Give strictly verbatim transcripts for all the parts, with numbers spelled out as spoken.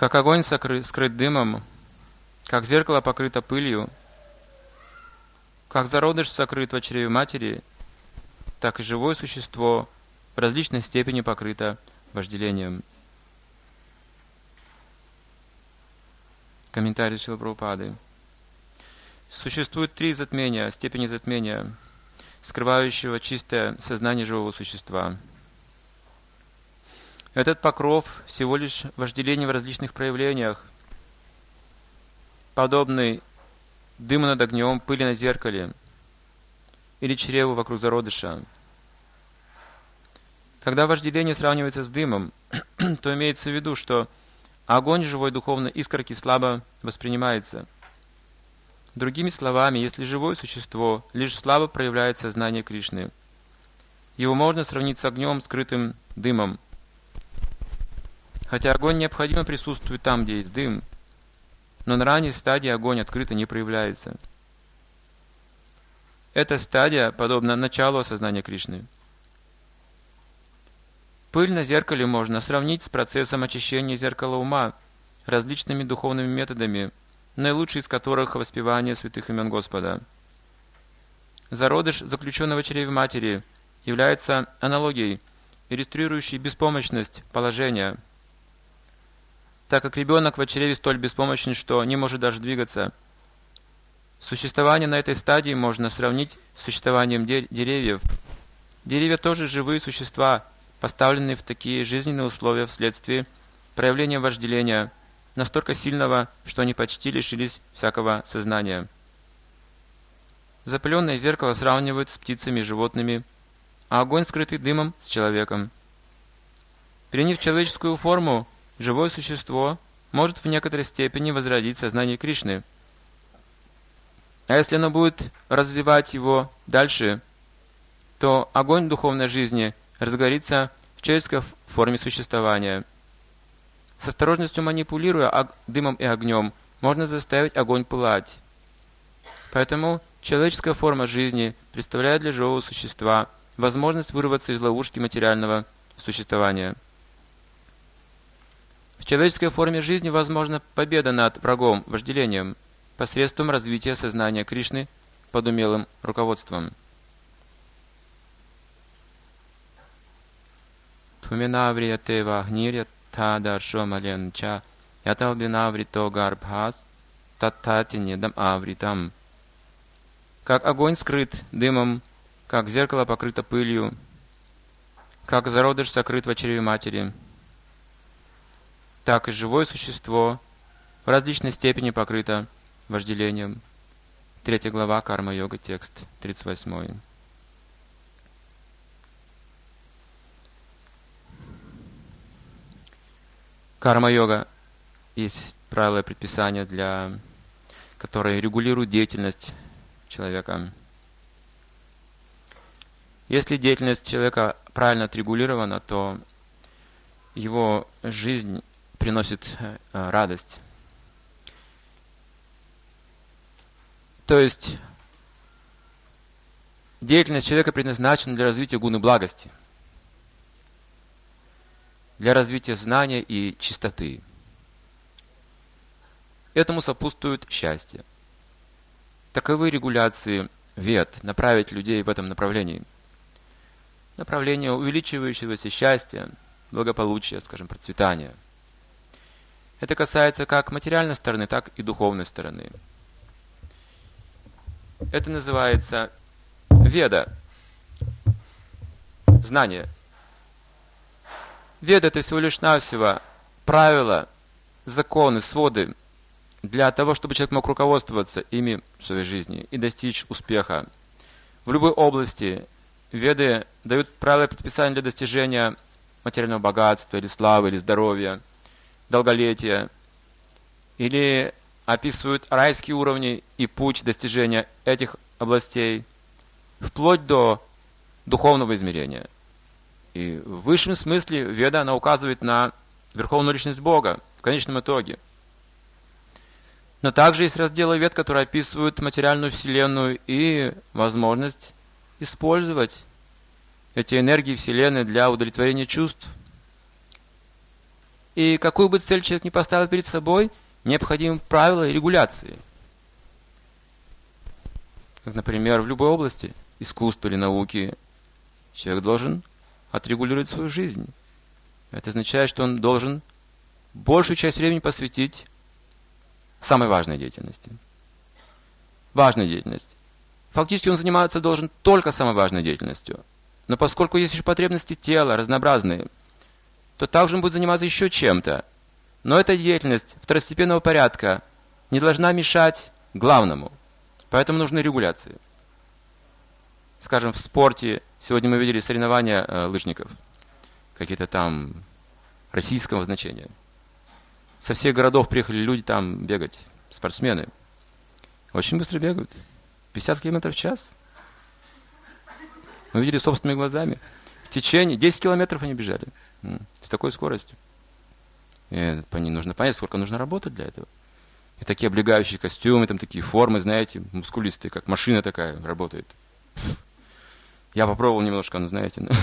Как огонь сокры- скрыт дымом, как зеркало покрыто пылью, как зародыш сокрыт в чреве матери, так и живое существо в различной степени покрыто вожделением. Комментарий Шрилы Прабхупады. Существует три затмения, степени затмения, скрывающего чистое сознание живого существа. Этот покров всего лишь вожделение в различных проявлениях, подобный дыму над огнем, пыли на зеркале или чреву вокруг зародыша. Когда вожделение сравнивается с дымом, то имеется в виду, что огонь живой духовной искорки слабо воспринимается. Другими словами, если живое существо лишь слабо проявляет сознание Кришны, его можно сравнить с огнем, скрытым дымом. Хотя огонь необходимо присутствует там, где есть дым, но на ранней стадии огонь открыто не проявляется. Эта стадия подобна началу осознания Кришны. Пыль на зеркале можно сравнить с процессом очищения зеркала ума различными духовными методами, наилучший из которых воспевание святых имен Господа. Зародыш, заключенного в чреве матери, является аналогией, иллюстрирующей беспомощность положения. Так как ребенок в чреве столь беспомощен, что не может даже двигаться, существование на этой стадии можно сравнить с существованием де- деревьев. Деревья тоже живые существа, поставленные в такие жизненные условия вследствие проявления вожделения, настолько сильного, что они почти лишились всякого сознания. Запыленное зеркало сравнивают с птицами и животными, а огонь, скрытый дымом, с человеком. Приняв человеческую форму, живое существо может в некоторой степени возродить сознание Кришны. А если оно будет развивать его дальше, то огонь духовной жизни разгорится в человеческой форме существования. С осторожностью манипулируя дымом и огнем, можно заставить огонь пылать. Поэтому человеческая форма жизни представляет для живого существа возможность вырваться из ловушки материального существования. В человеческой форме жизни возможна победа над врагом, вожделением, посредством развития сознания Кришны под умелым руководством. Тхуминаврияте вагнирья тадаршо маленча яталбинаврито гарбхас таттатинедам авритам. Как огонь скрыт дымом, как зеркало покрыто пылью, как зародыш сокрыт в чреве матери, так и живое существо в различной степени покрыто вожделением. Третья глава Карма-йога, текст тридцать восьмой. Карма-йога есть правила и предписания, для, которые регулируют деятельность человека. Если деятельность человека правильно отрегулирована, то его жизнь приносит э, радость. То есть деятельность человека предназначена для развития гуны благости, для развития знания и чистоты. Этому сопутствует счастье. Таковы регуляции вед, направить людей в этом направлении. Направление увеличивающегося счастья, благополучия, скажем, процветания. Это касается как материальной стороны, так и духовной стороны. Это называется веда, знание. Веда — это всего лишь навсего правила, законы, своды для того, чтобы человек мог руководствоваться ими в своей жизни и достичь успеха. В любой области веды дают правила и предписания для достижения материального богатства, или славы, или здоровья, долголетия, или описывают райские уровни и путь достижения этих областей, вплоть до духовного измерения. И в высшем смысле веда, она указывает на верховную личность Бога в конечном итоге. Но также есть разделы вед, которые описывают материальную вселенную и возможность использовать эти энергии вселенной для удовлетворения чувств. И какую бы цель человек ни поставил перед собой, необходимы правила и регуляции. Как, например, в любой области искусства или науки человек должен отрегулировать свою жизнь. Это означает, что он должен большую часть времени посвятить самой важной деятельности. Важной деятельности. Фактически он заниматься должен только самой важной деятельностью. Но поскольку есть еще потребности тела разнообразные, то также он будет заниматься еще чем-то. Но эта деятельность второстепенного порядка не должна мешать главному. Поэтому нужны регуляции. Скажем, в спорте, сегодня мы видели соревнования э, лыжников, какие-то там российского значения. Со всех городов приехали люди там бегать, спортсмены. Очень быстро бегают. пятьдесят километров в час. Мы видели собственными глазами. В течение десять километров они бежали. С такой скоростью. И по ним нужно понять, сколько нужно работать для этого. И такие облегающие костюмы, там такие формы, знаете, мускулистые, как машина такая работает. Я попробовал немножко, ну знаете. Но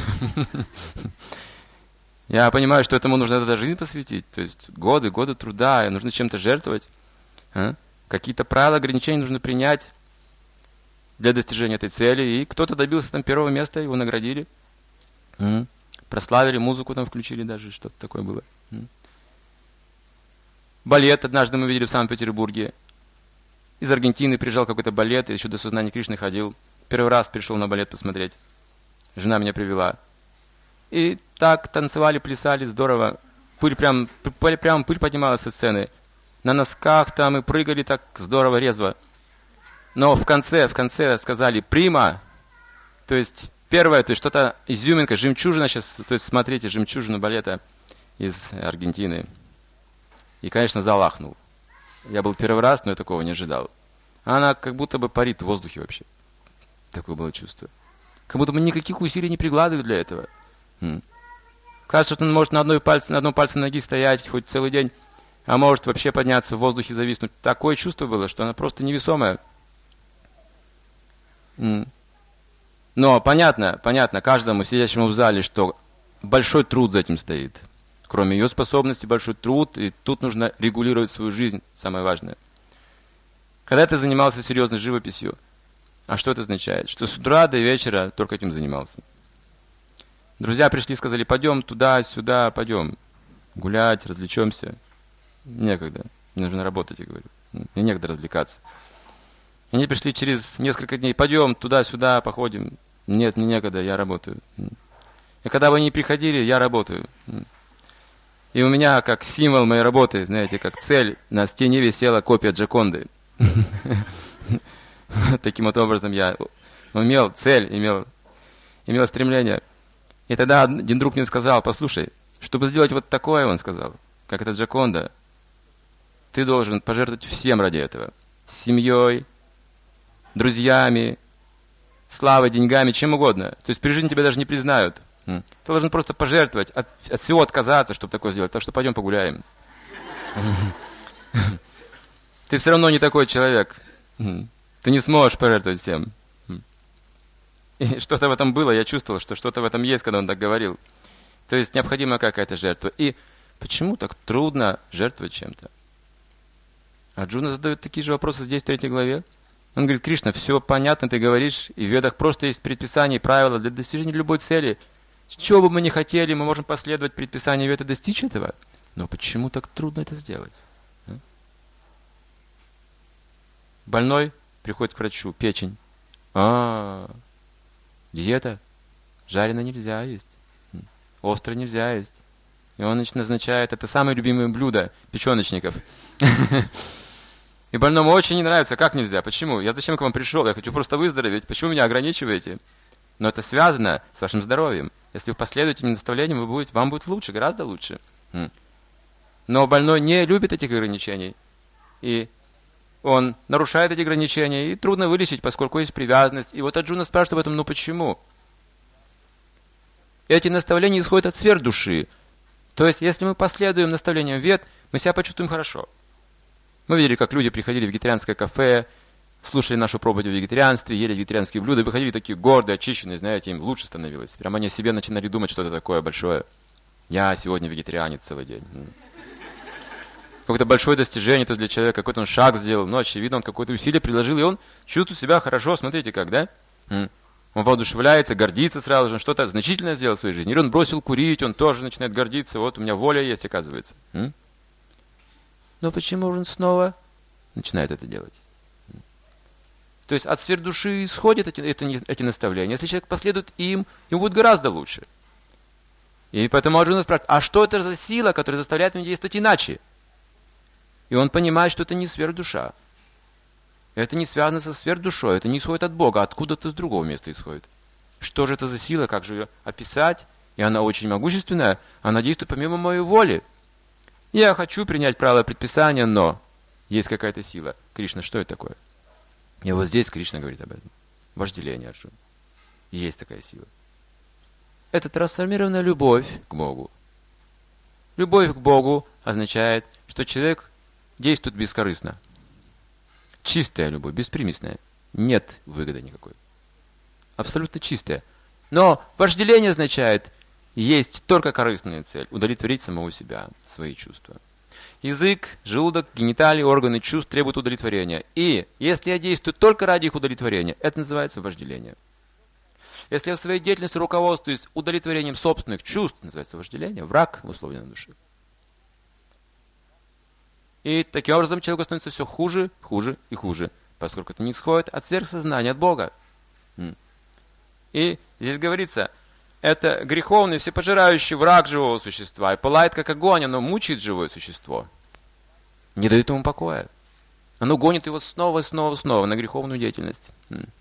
я понимаю, что этому нужно даже жизнь посвятить. То есть годы, годы труда, и нужно чем-то жертвовать. А? Какие-то правила, ограничения нужно принять для достижения этой цели. И кто-то добился там первого места, его наградили. М-м. Прославили, музыку там включили даже, что-то такое было. М-м. Балет однажды мы видели в Санкт-Петербурге. Из Аргентины приезжал какой-то балет, и еще до сознания Кришны ходил. Первый раз пришел на балет посмотреть. Жена меня привела. И так танцевали, плясали, здорово. Пыль прям, пыль, прям пыль поднималась со сцены. На носках там и прыгали так здорово, резво. Но в конце, в конце сказали «прима». То есть первое, то есть что-то изюминка, жемчужина сейчас. То есть смотрите, жемчужину балета из Аргентины. И, конечно, зал ахнул. Я был первый раз, но я такого не ожидал. Она как будто бы парит в воздухе вообще. Такое было чувство. Как будто бы никаких усилий не прикладывают для этого. М. Кажется, что он может на, одной пальце, на одном пальце ноги стоять хоть целый день, а может вообще подняться в воздухе, зависнуть. Такое чувство было, что она просто невесомая. М. Но понятно, понятно каждому сидящему в зале, что большой труд за этим стоит. Кроме ее способностей, большой труд, и тут нужно регулировать свою жизнь, самое важное. Когда ты занимался серьезной живописью, а что это означает? Что с утра до вечера только этим занимался. Друзья пришли и сказали, пойдем туда, сюда, пойдем гулять, развлечемся. Некогда, мне нужно работать, я говорю. Мне некогда развлекаться. И они пришли через несколько дней, пойдем туда, сюда, походим. Нет, мне некогда, я работаю. И когда бы они приходили, я работаю. И у меня, как символ моей работы, знаете, как цель, на стене висела копия Джоконды. Таким вот образом я имел цель, имел, имел стремление. И тогда один друг мне сказал, послушай, чтобы сделать вот такое, он сказал, как это Джоконда, ты должен пожертвовать всем ради этого. Семьей, друзьями, славой, деньгами, чем угодно. То есть при жизни тебя даже не признают. Ты должен просто пожертвовать, от, от всего отказаться, чтобы такое сделать. Так что пойдем погуляем. Ты все равно не такой человек. Ты не сможешь пожертвовать всем. И что-то в этом было, я чувствовал, что что-то в этом есть, когда он так говорил. То есть необходима какая-то жертва. И почему так трудно жертвовать чем-то? Арджуна задает такие же вопросы здесь, в третьей главе. Он говорит, Кришна, все понятно, ты говоришь, и в ведах просто есть предписания и правила для достижения любой цели. Чего бы мы ни хотели, мы можем последовать предписанию веда и достичь этого. Но почему так трудно это сделать? А? Больной приходит к врачу, печень. А, диета. Жареное нельзя есть. Острое нельзя есть. И он назначает, это самое любимое блюдо печеночников. И больному очень не нравится, как нельзя, почему? Я зачем к вам пришел? Я хочу просто выздороветь. Почему меня ограничиваете? Но это связано с вашим здоровьем. Если вы последуете этим наставлениям, вы будете, вам будет лучше, гораздо лучше. Но больной не любит этих ограничений. И он нарушает эти ограничения, и трудно вылечить, поскольку есть привязанность. И вот Арджуна спрашивает об этом, ну почему? Эти наставления исходят от сфер души. То есть, если мы последуем наставлениям вед, мы себя почувствуем хорошо. Мы видели, как люди приходили в вегетарианское кафе, слушали нашу проповедь о вегетарианстве, ели вегетарианские блюда, выходили такие гордые, очищенные, знаете, им лучше становилось. Прямо они о себе начинали думать что-то такое большое. Я сегодня вегетарианец целый день. какое-то большое достижение, то для человека, какой-то он шаг сделал, но, очевидно, он какое-то усилие приложил, и он чувствует себя хорошо, смотрите как, да? Он воодушевляется, гордится сразу же, он что-то значительное сделал в своей жизни. Или он бросил курить, он тоже начинает гордиться, вот у меня воля есть, оказывается. Но почему он снова начинает это делать? То есть от сфер души исходят эти, эти, эти наставления. Если человек последует им, ему будет гораздо лучше. И поэтому Арджуна спрашивает, а что это за сила, которая заставляет меня действовать иначе? И он понимает, что это не сверхдуша. Это не связано со сверхдушой, это не исходит от Бога, откуда-то с другого места исходит. Что же это за сила, как же ее описать? И она очень могущественная, она действует помимо моей воли. Я хочу принять правила предписания, но есть какая-то сила. Кришна, что это такое? И вот здесь Кришна говорит об этом. Вожделение, Арджуна. Есть такая сила. Это трансформированная любовь к Богу. Любовь к Богу означает, что человек действует бескорыстно. Чистая любовь, беспримесная. Нет выгоды никакой. Абсолютно чистая. Но вожделение означает, есть только корыстная цель. Удовлетворить самого себя, свои чувства. Язык, желудок, гениталии, органы чувств требуют удовлетворения. И если я действую только ради их удовлетворения, это называется вожделение. Если я в своей деятельности руководствуюсь удовлетворением собственных чувств, называется вожделение, враг в условиях души. И таким образом человеку становится все хуже, хуже и хуже, поскольку это не исходит от сверхсознания, от Бога. И здесь говорится, это греховный, всепожирающий враг живого существа. И пылает, как огонь, оно мучает живое существо. Не дает ему покоя. Оно гонит его снова и снова и снова на греховную деятельность.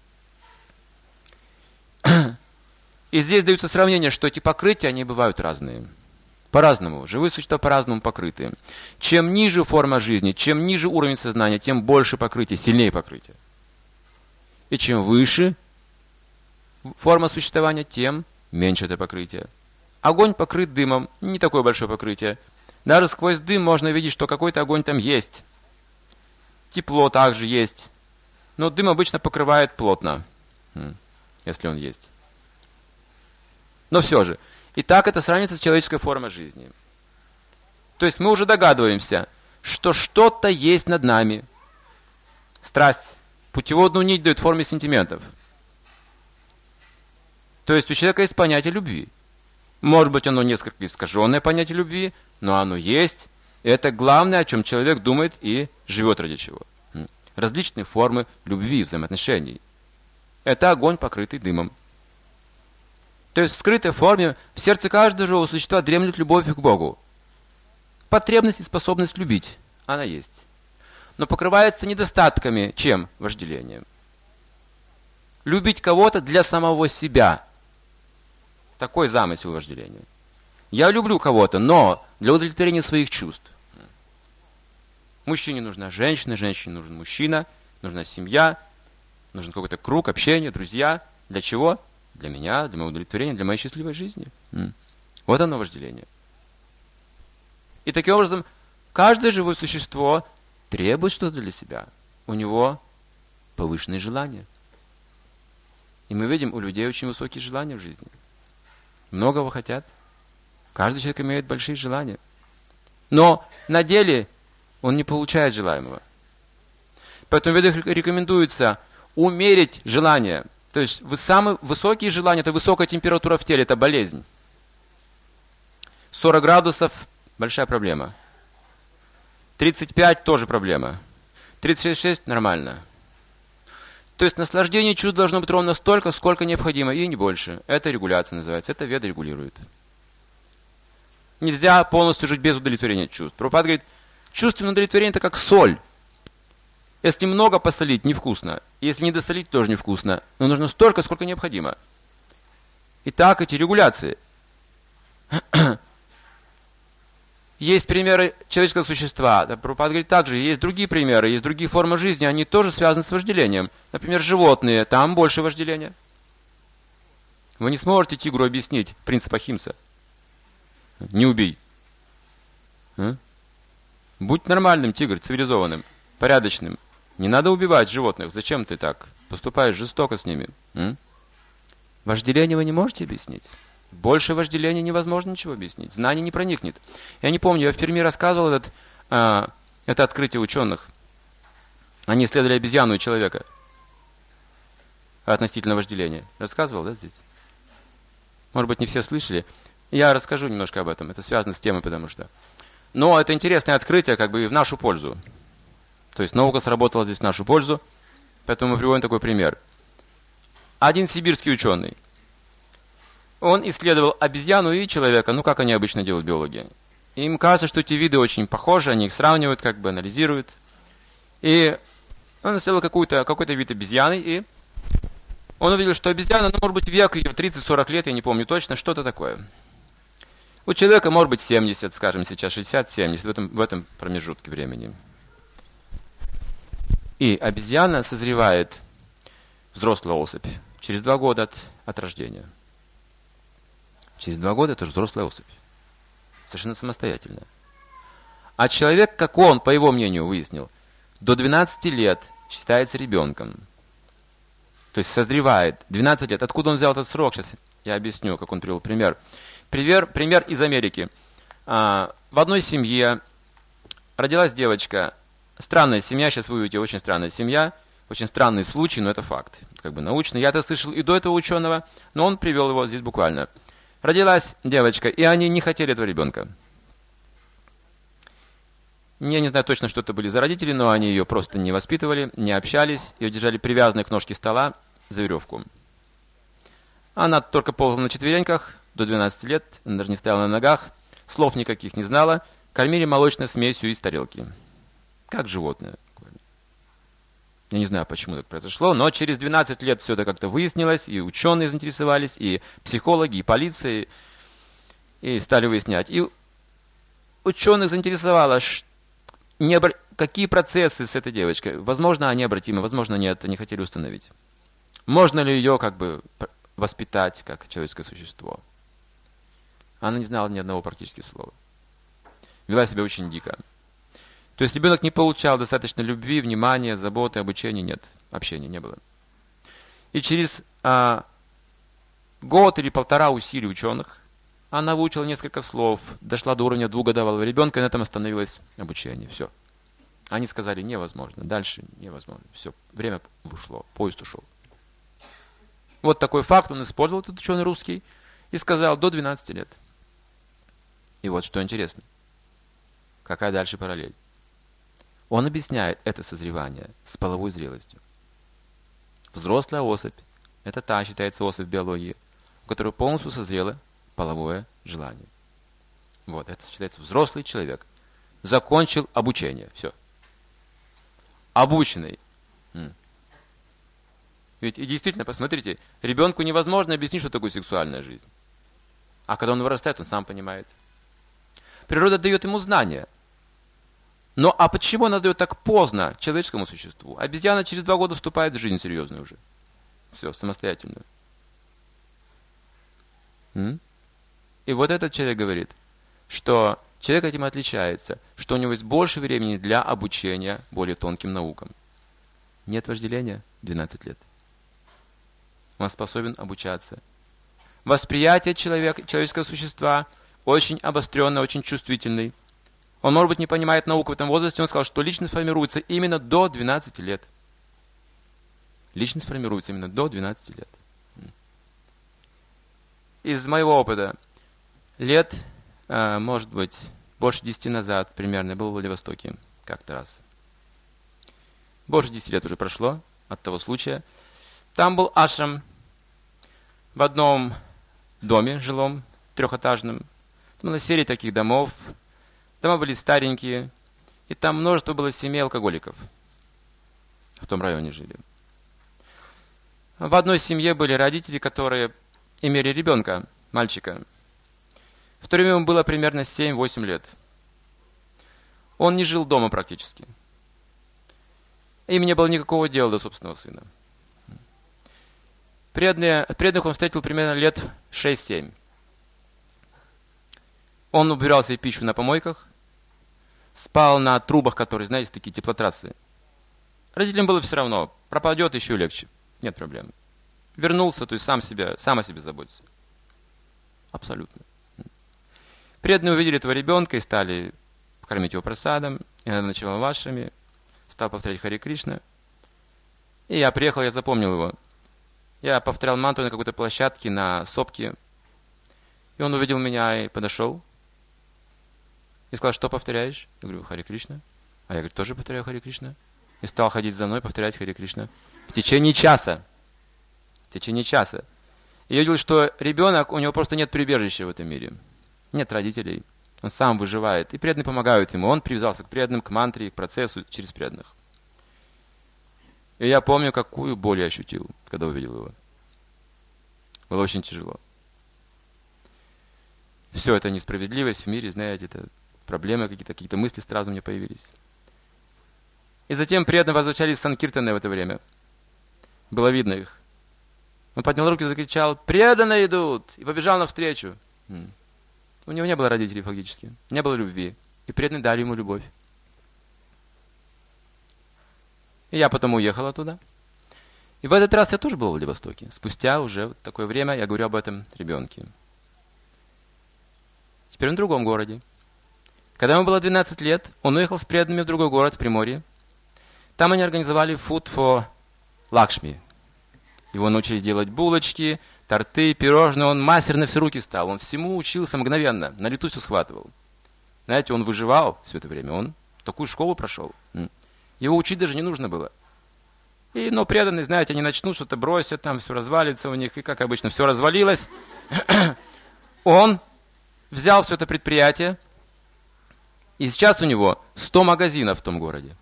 И здесь даются сравнения, что эти покрытия, они бывают разные. По-разному. Живые существа по-разному покрыты. Чем ниже форма жизни, чем ниже уровень сознания, тем больше покрытия, сильнее покрытие. И чем выше форма существования, тем меньше это покрытие. Огонь покрыт дымом, не такое большое покрытие. Даже сквозь дым можно видеть, что какой-то огонь там есть. Тепло также есть. Но дым обычно покрывает плотно, если он есть. Но все же. И так это сравнится с человеческой формой жизни. То есть мы уже догадываемся, что что-то есть над нами. Страсть. Путеводную нить дает в форме сентиментов. То есть у человека есть понятие любви. Может быть, оно несколько искаженное понятие любви, но оно есть. И это главное, о чем человек думает и живет ради чего. Различные формы любви, взаимоотношений. Это огонь, покрытый дымом. То есть в скрытой форме в сердце каждого живого существа дремлет любовь к Богу. Потребность и способность любить, она есть. Но покрывается недостатками, чем? Вожделением. Любить кого-то для самого себя. Такой замысел вожделения. Я люблю кого-то, но для удовлетворения своих чувств. Мужчине нужна женщина, женщине нужен мужчина, нужна семья, нужен какой-то круг, общение, друзья. Для чего? Для меня, для моего удовлетворения, для моей счастливой жизни. Вот оно вожделение. И таким образом, каждое живое существо требует что-то для себя. У него повышенные желания. И мы видим, у людей очень высокие желания в жизни. Многого хотят. Каждый человек имеет большие желания. Но на деле он не получает желаемого. Поэтому в ведах рекомендуется умерить желания. То есть самые высокие желания, это высокая температура в теле, это болезнь. сорок градусов – большая проблема. тридцать пять – тоже проблема. тридцать шесть – нормально. То есть наслаждение чувств должно быть ровно столько, сколько необходимо, и не больше. Это регуляция называется, это веда регулирует. Нельзя полностью жить без удовлетворения чувств. Прабхупада говорит, чувственное удовлетворение – это как соль. Если много посолить, невкусно. Если не досолить, тоже невкусно. Но нужно столько, сколько необходимо. Итак, эти регуляции. Есть примеры человеческого существа. Прабхупада говорит, также есть другие примеры, есть другие формы жизни, они тоже связаны с вожделением. Например, животные, там больше вожделения. Вы не сможете тигру объяснить принцип Ахимса. Не убей. А? Будь нормальным, тигр, цивилизованным, порядочным. Не надо убивать животных. Зачем ты так поступаешь жестоко с ними? М? Вожделение вы не можете объяснить. Больше вожделения невозможно ничего объяснить. Знание не проникнет. Я не помню, я в Перми рассказывал этот а, Это открытие ученых. Они исследовали обезьяну и человека относительно вожделения. Рассказывал, да, здесь? Может быть, не все слышали. Я расскажу немножко об этом. Это связано с темой, потому что... Но это интересное открытие, как бы и в нашу пользу. То есть наука сработала здесь в нашу пользу. Поэтому мы приводим такой пример. Один сибирский ученый. Он исследовал обезьяну и человека. Ну, как они обычно делают биологи. Им кажется, что эти виды очень похожи. Они их сравнивают, как бы анализируют. И он исследовал какой-то, какой-то вид обезьяны. И он увидел, что обезьяна, ну, может быть, век ее тридцать-сорок лет, я не помню точно, что-то такое. У человека может быть семьдесят, скажем, сейчас шестьдесят-семьдесят, в этом, в этом промежутке времени. И обезьяна созревает, взрослая особь, через два года от, от рождения. Через два года это же взрослая особь. Совершенно самостоятельная. А человек, как он, по его мнению, выяснил, до двенадцати лет считается ребенком. То есть созревает. двенадцать лет. Откуда он взял этот срок? Сейчас я объясню, как он привел пример. Пример, пример из Америки. А, в одной семье родилась девочка. Странная семья, сейчас вы увидите, очень странная семья. Очень странный случай, но это факт. Как бы научный. Я это слышал и до этого ученого, но он привел его здесь буквально. Родилась девочка, и они не хотели этого ребенка. Я не знаю точно, что это были за родители, но они ее просто не воспитывали, не общались, ее держали привязанной к ножке стола за веревку. Она только ползала на четвереньках до двенадцати лет, она даже не стояла на ногах, слов никаких не знала, кормили молочной смесью из тарелки. Как животное. Я не знаю, почему так произошло, но через двенадцать лет все это как-то выяснилось, и ученые заинтересовались, и психологи, и полиция, и стали выяснять. И ученых заинтересовало, что необр... какие процессы с этой девочкой. Возможно, они обратимы, возможно, нет, они хотели установить. Можно ли ее как бы воспитать как человеческое существо? Она не знала ни одного практически слова. Вела себя очень дико. То есть ребенок не получал достаточно любви, внимания, заботы, обучения, нет. Общения не было. И через а, год или полтора усилий ученых она выучила несколько слов, дошла до уровня двухгодовалого ребенка, и на этом остановилось обучение. Все. Они сказали, невозможно, дальше невозможно. Все, время ушло, поезд ушел. Вот такой факт он использовал, этот ученый русский, и сказал, до двенадцати лет. И вот что интересно. Какая дальше параллель? Он объясняет это созревание с половой зрелостью. Взрослая особь, это та, считается особь в биологии, у которой полностью созрело половое желание. Вот, это считается взрослый человек. Закончил обучение, все. Обученный. Ведь и действительно, посмотрите, ребенку невозможно объяснить, что такое сексуальная жизнь. А когда он вырастает, он сам понимает. Природа дает ему знания. Но а почему она дает так поздно человеческому существу? Обезьяна через два года вступает в жизнь серьезную уже. Все, самостоятельную. М? И вот этот человек говорит, что человек этим отличается, что у него есть больше времени для обучения более тонким наукам. Нет вожделения двенадцать лет. Он способен обучаться. Восприятие человека, человеческого существа очень обостренное, очень чувствительный. Он, может быть, не понимает науку в этом возрасте, он сказал, что личность формируется именно до двенадцати лет. Личность формируется именно до двенадцати лет. Из моего опыта, лет, может быть, больше десяти назад примерно, я был в Владивостоке как-то раз. Больше десяти лет уже прошло от того случая. Там был ашрам в одном доме жилом, трехэтажном. Там была серия таких домов. Дома были старенькие, и там множество было семей алкоголиков. В том районе жили. В одной семье были родители, которые имели ребенка, мальчика. В то время ему было примерно семь-восемь лет. Он не жил дома практически. Им не было никакого дела до собственного сына. Преданные, преданных он встретил примерно лет шесть-семь. Он убирал себе пищу на помойках, спал на трубах, которые, знаете, такие теплотрассы. Родителям было все равно, пропадет еще легче, нет проблем. Вернулся, то есть сам, себя, сам о себе заботится. Абсолютно. Преданные увидели этого ребенка и стали кормить его просадом, Я ночевал в ашраме, стал повторять Харе Кришна. И я приехал, я запомнил его. Я повторял мантру на какой-то площадке, на сопке. И он увидел меня и подошел. И сказал, что повторяешь? Я говорю, Харе Кришна. А я говорю, тоже повторяю Харе Кришна. И стал ходить за мной, повторять Харе Кришна. В течение часа. В течение часа. И я видел, что ребенок, у него просто нет прибежища в этом мире. Нет родителей. Он сам выживает. И преданные помогают ему. Он привязался к преданным, к мантре, к процессу через преданных. И я помню, какую боль я ощутил, когда увидел его. Было очень тяжело. Все это несправедливость в мире, знаете, это проблемы какие-то, какие-то мысли сразу у меня появились. И затем преданные возвращались в Санкиртаны в это время. Было видно их. Он поднял руки и закричал, преданные идут! И побежал навстречу. У него не было родителей фактически, не было любви. И преданные дали ему любовь. И я потом уехал оттуда. И в этот раз я тоже был в Владивостоке. Спустя уже такое время я говорю об этом ребенке. Теперь он в другом городе. Когда ему было двенадцать лет, он уехал с преданными в другой город, в Приморье. Там они организовали Food for Lakshmi. Его научили делать булочки, торты, пирожные. Он мастер на все руки стал. Он всему учился мгновенно, на лету все схватывал. Знаете, он выживал все это время. Он такую школу прошел. Его учить даже не нужно было. И, но преданные, знаете, они начнут что-то бросят, там все развалится у них, и как обычно, все развалилось. Он взял все это предприятие, и сейчас у него сто магазинов в том городе.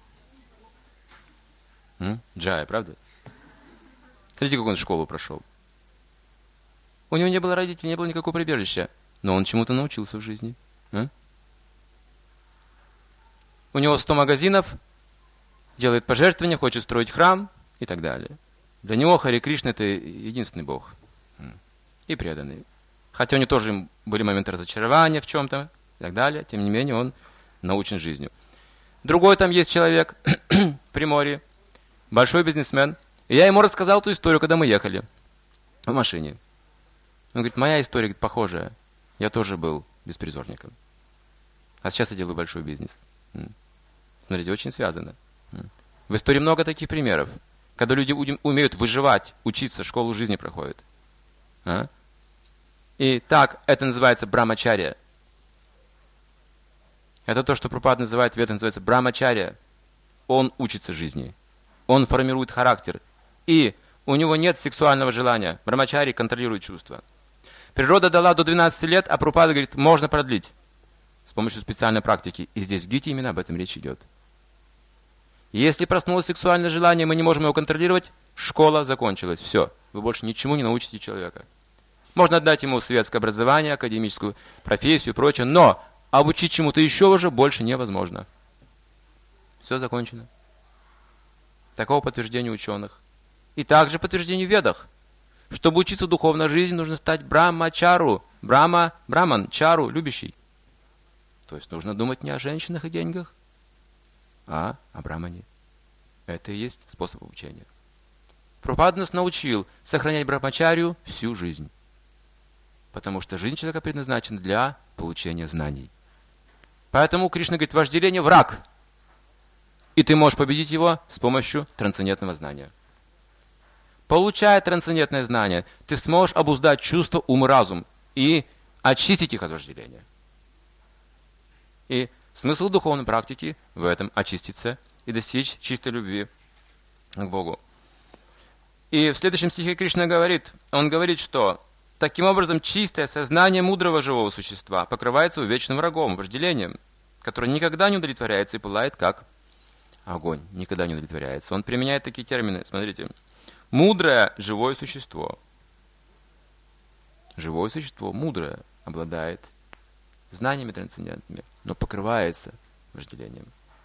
М? Джая, правда? Смотрите, как он школу прошел. У него не было родителей, не было никакого прибежища, но он чему-то научился в жизни. А? У него сто магазинов, делает пожертвования, хочет строить храм и так далее. Для него Харе Кришна – это единственный Бог. И преданный. Хотя у него тоже были моменты разочарования в чем-то и так далее. Тем не менее, он научен жизнью. Другой там есть человек в Приморье, большой бизнесмен. И я ему рассказал ту историю, когда мы ехали в машине. Он говорит, моя история говорит, похожая. Я тоже был беспризорником. А сейчас я делаю большой бизнес. Смотрите, очень связано. В истории много таких примеров, когда люди умеют выживать, учиться, школу жизни проходят. А? И так, это называется брамачарья. Это то, что Прабхупада называет, в этом называется брамачарья. Он учится жизни. Он формирует характер. И у него нет сексуального желания. Брамачарья контролирует чувства. Природа дала до двенадцати лет, а Прабхупада говорит, можно продлить. С помощью специальной практики. И здесь в Гите именно об этом речь идет. Если проснулось сексуальное желание, мы не можем его контролировать, школа закончилась. Все. Вы больше ничему не научите человека. Можно отдать ему светское образование, академическую профессию и прочее, но обучить чему-то еще уже больше невозможно. Все закончено. Такого подтверждения ученых. И также подтверждение в Ведах. Чтобы учиться духовной жизни, нужно стать брамачару. Брама, браман, чару, любящий. То есть нужно думать не о женщинах и деньгах, а о брамане. Это и есть способ обучения. Прабхупада нас научил сохранять брамачарью всю жизнь. Потому что жизнь человека предназначена для получения знаний. Поэтому Кришна говорит, вожделение – враг. И ты можешь победить его с помощью трансцендентного знания. Получая трансцендентное знание, ты сможешь обуздать чувства, ум и разум и очистить их от вожделения. И смысл духовной практики в этом очиститься и достичь чистой любви к Богу. И в следующем стихе Кришна говорит, он говорит, что таким образом чистое сознание мудрого живого существа покрывается увечным врагом, вожделением, которое никогда не удовлетворяется и пылает, как огонь. Никогда не удовлетворяется. Он применяет такие термины. Смотрите. Мудрое живое существо. Живое существо, мудрое, обладает знаниями трансцендентными, но покрывается вожделением.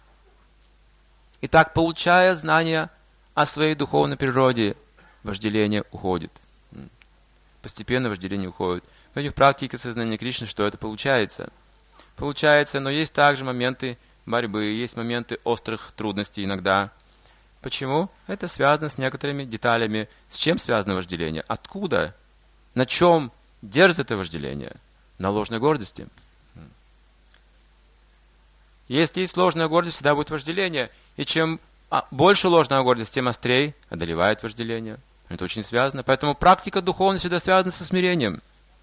Итак, получая знания о своей духовной природе, вожделение уходит. Постепенно вожделение уходит. Но в практике сознания Кришны, что это получается? Получается, но есть также моменты борьбы, есть моменты острых трудностей иногда. Почему? Это связано с некоторыми деталями. С чем связано вожделение? Откуда? На чем держит это вожделение? На ложной гордости. Если есть ложная гордость, всегда будет вожделение. И чем больше ложная гордость, тем острее одолевает вожделение. Это очень связано. Поэтому практика духовная всегда связана со смирением.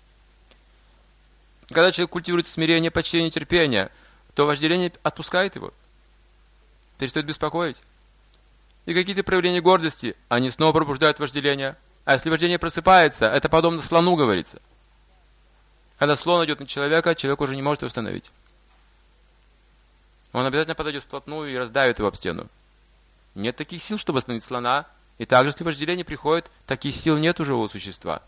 Когда человек культивирует смирение, почтение, терпение, то вожделение отпускает его. Перестает беспокоить. И какие-то проявления гордости, они снова пробуждают вожделение. А если вожделение просыпается, это подобно слону, говорится. Когда слон идет на человека, человек уже не может его остановить. Он обязательно подойдет вплотную и раздавит его об стену. Нет таких сил, чтобы остановить слона. И также, если вожделение приходит, таких сил нет уже у существа.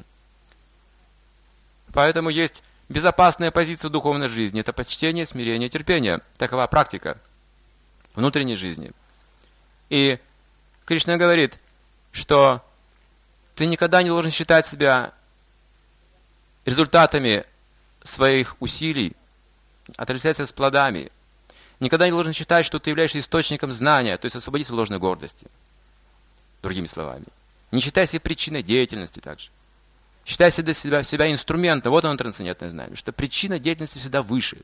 Поэтому есть безопасная позиция в духовной жизни. Это почтение, смирение, терпение. Такова практика внутренней жизни. И Кришна говорит, что ты никогда не должен считать себя результатами своих усилий, отождествляться с плодами. Никогда не должен считать, что ты являешься источником знания, то есть освободиться от ложной гордости. Другими словами. Не считай себя причиной деятельности также. Считай себя, себя, себя инструментом. Вот оно трансцендентное знание. Что причина деятельности всегда выше.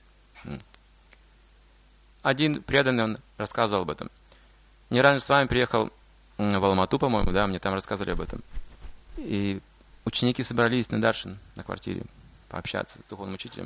Один преданный, он рассказывал об этом. Не раньше с вами приехал в Алмату, по-моему, да, мне там рассказывали об этом. И ученики собрались на Даршин, на квартире, пообщаться с духовным учителем.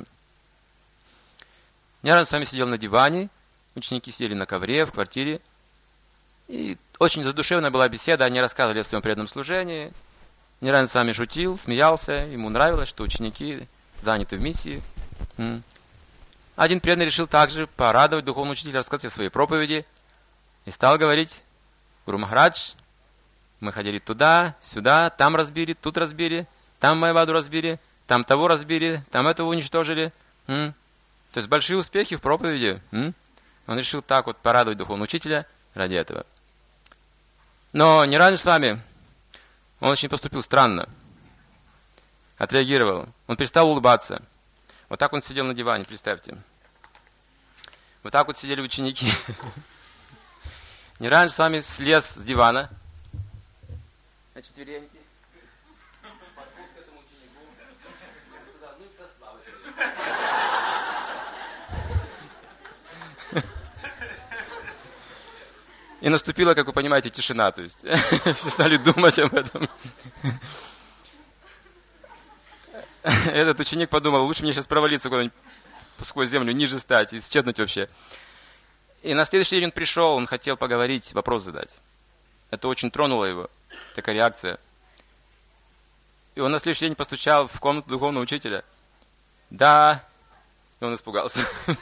Не раньше с вами сидел на диване, ученики сидели на ковре в квартире. И очень задушевная была беседа, они рассказывали о своем преданном служении. Не раньше с вами шутил, смеялся, ему нравилось, что ученики заняты в миссии. Один преданный решил также порадовать духовного учителя, рассказать о своей проповеди. И стал говорить: Гуру Махарадж, мы ходили туда, сюда, там разбили, тут разбили, там Майяваду разбили, там того разбили, там этого уничтожили. М? То есть большие успехи в проповеди. М? Он решил так вот порадовать духовного учителя ради этого. Но не раньше с вами он очень поступил странно. Отреагировал. Он перестал улыбаться. Вот так он сидел на диване, представьте. Вот так вот сидели ученики. Не раньше с вами слез с дивана. На четвереньки. Подходит к этому ученику. Сказал: ну и со славой. И наступила, как вы понимаете, тишина. То есть все стали думать об этом. Этот ученик подумал: лучше мне сейчас провалиться куда-нибудь сквозь землю, ниже стать и исчезнуть вообще. И на следующий день он пришел, он хотел поговорить, вопрос задать. Это очень тронуло его, такая реакция. И он на следующий день постучал в комнату духовного учителя. Да. И он испугался.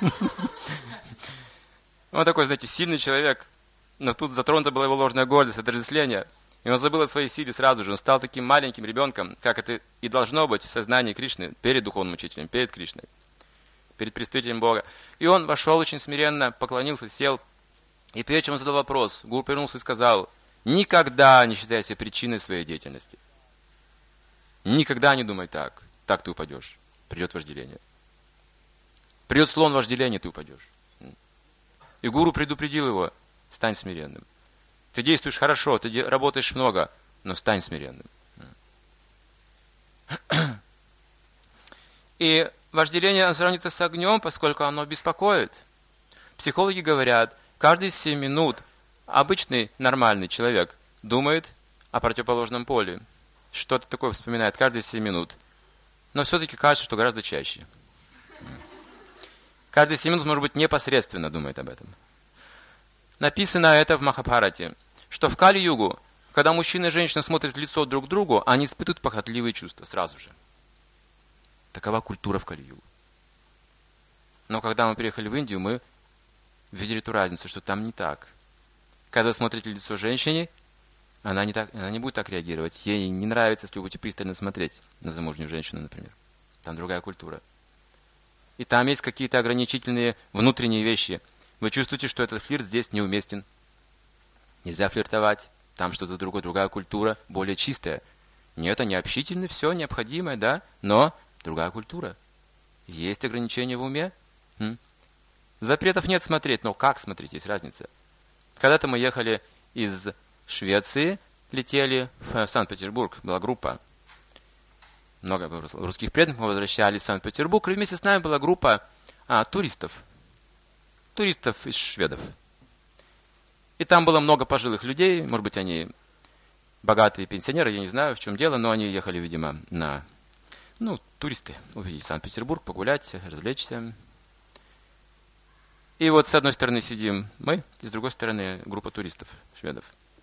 Он такой, знаете, сильный человек. Но тут затронута была его ложная гордость, отождествление. И он забыл о своей силе сразу же. Он стал таким маленьким ребенком, как это и должно быть в сознании Кришны, перед духовным учителем, перед Кришной, перед представителем Бога. И он вошел очень смиренно, поклонился, сел. И прежде чем он задал вопрос, гуру повернулся и сказал: никогда не считай себя причиной своей деятельности. Никогда не думай так. Так ты упадешь. Придет вожделение. Придет слон вожделения, ты упадешь. И гуру предупредил его: стань смиренным. Ты действуешь хорошо, ты работаешь много, но стань смиренным. И вожделение сравнится с огнем, поскольку оно беспокоит. Психологи говорят, каждые семь минут обычный нормальный человек думает о противоположном поле. Что-то такое вспоминает каждые семь минут. Но все-таки кажется, что гораздо чаще. Каждые семь минут, может быть, непосредственно думает об этом. Написано это в Махабхарате, что в Кали-югу, когда мужчина и женщина смотрят в лицо друг к другу, они испытывают похотливые чувства сразу же. Такова культура в Кали-югу. Но когда мы приехали в Индию, мы видели ту разницу, что там не так. Когда вы смотрите в лицо женщине, она не, так, она не будет так реагировать. Ей не нравится, если вы будете пристально смотреть на замужнюю женщину, например. Там другая культура. И там есть какие-то ограничительные внутренние вещи. Вы чувствуете, что этот флирт здесь неуместен. Нельзя флиртовать. Там что-то другое, другая культура, более чистая. Нет, это не общительно, все необходимое, да, но другая культура. Есть ограничения в уме. М? Запретов нет смотреть, но как смотреть, есть разница. Когда-то мы ехали из Швеции, летели в Санкт-Петербург, была группа. Много было русских преданных, мы возвращались в Санкт-Петербург, и вместе с нами была группа а, туристов. туристов из шведов. И там было много пожилых людей, может быть, они богатые пенсионеры, я не знаю, в чем дело, но они ехали, видимо, на, ну, туристы, увидеть Санкт-Петербург, погулять, развлечься. И вот с одной стороны сидим мы, и с другой стороны группа туристов, шведов.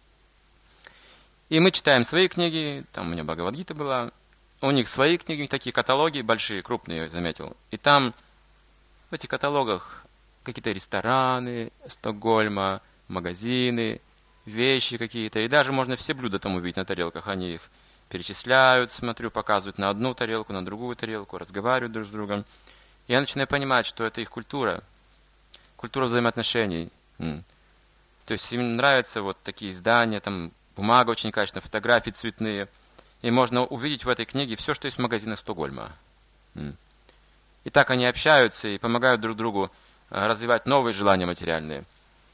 И мы читаем свои книги, там у меня Бхагавад-гита была, у них свои книги, у них такие каталоги большие, крупные, я заметил. И там в этих каталогах какие-то рестораны Стокгольма, магазины, вещи какие-то. И даже можно все блюда там увидеть на тарелках. Они их перечисляют, смотрю, показывают на одну тарелку, на другую тарелку, разговаривают друг с другом. Я начинаю понимать, что это их культура. Культура взаимоотношений. То есть им нравятся вот такие издания, там бумага очень качественная, фотографии цветные. И можно увидеть в этой книге все, что есть в магазинах Стокгольма. И так они общаются и помогают друг другу развивать новые желания материальные.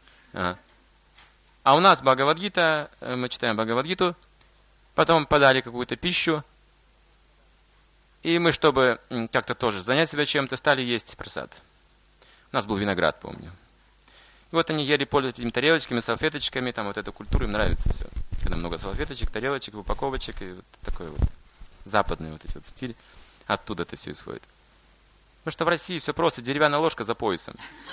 А у нас Бхагавад-гита, мы читаем Бхагавад-гиту, потом подали какую-то пищу, и мы, чтобы как-то тоже занять себя чем-то, стали есть прасад. У нас был виноград, помню. И вот они ели, пользуются этими тарелочками, салфеточками, там вот эта культура, им нравится все. Когда много салфеточек, тарелочек, упаковочек, и вот такой вот западный вот эти вот стиль. Оттуда это все исходит. Потому что в России все просто, деревянная ложка за поясом.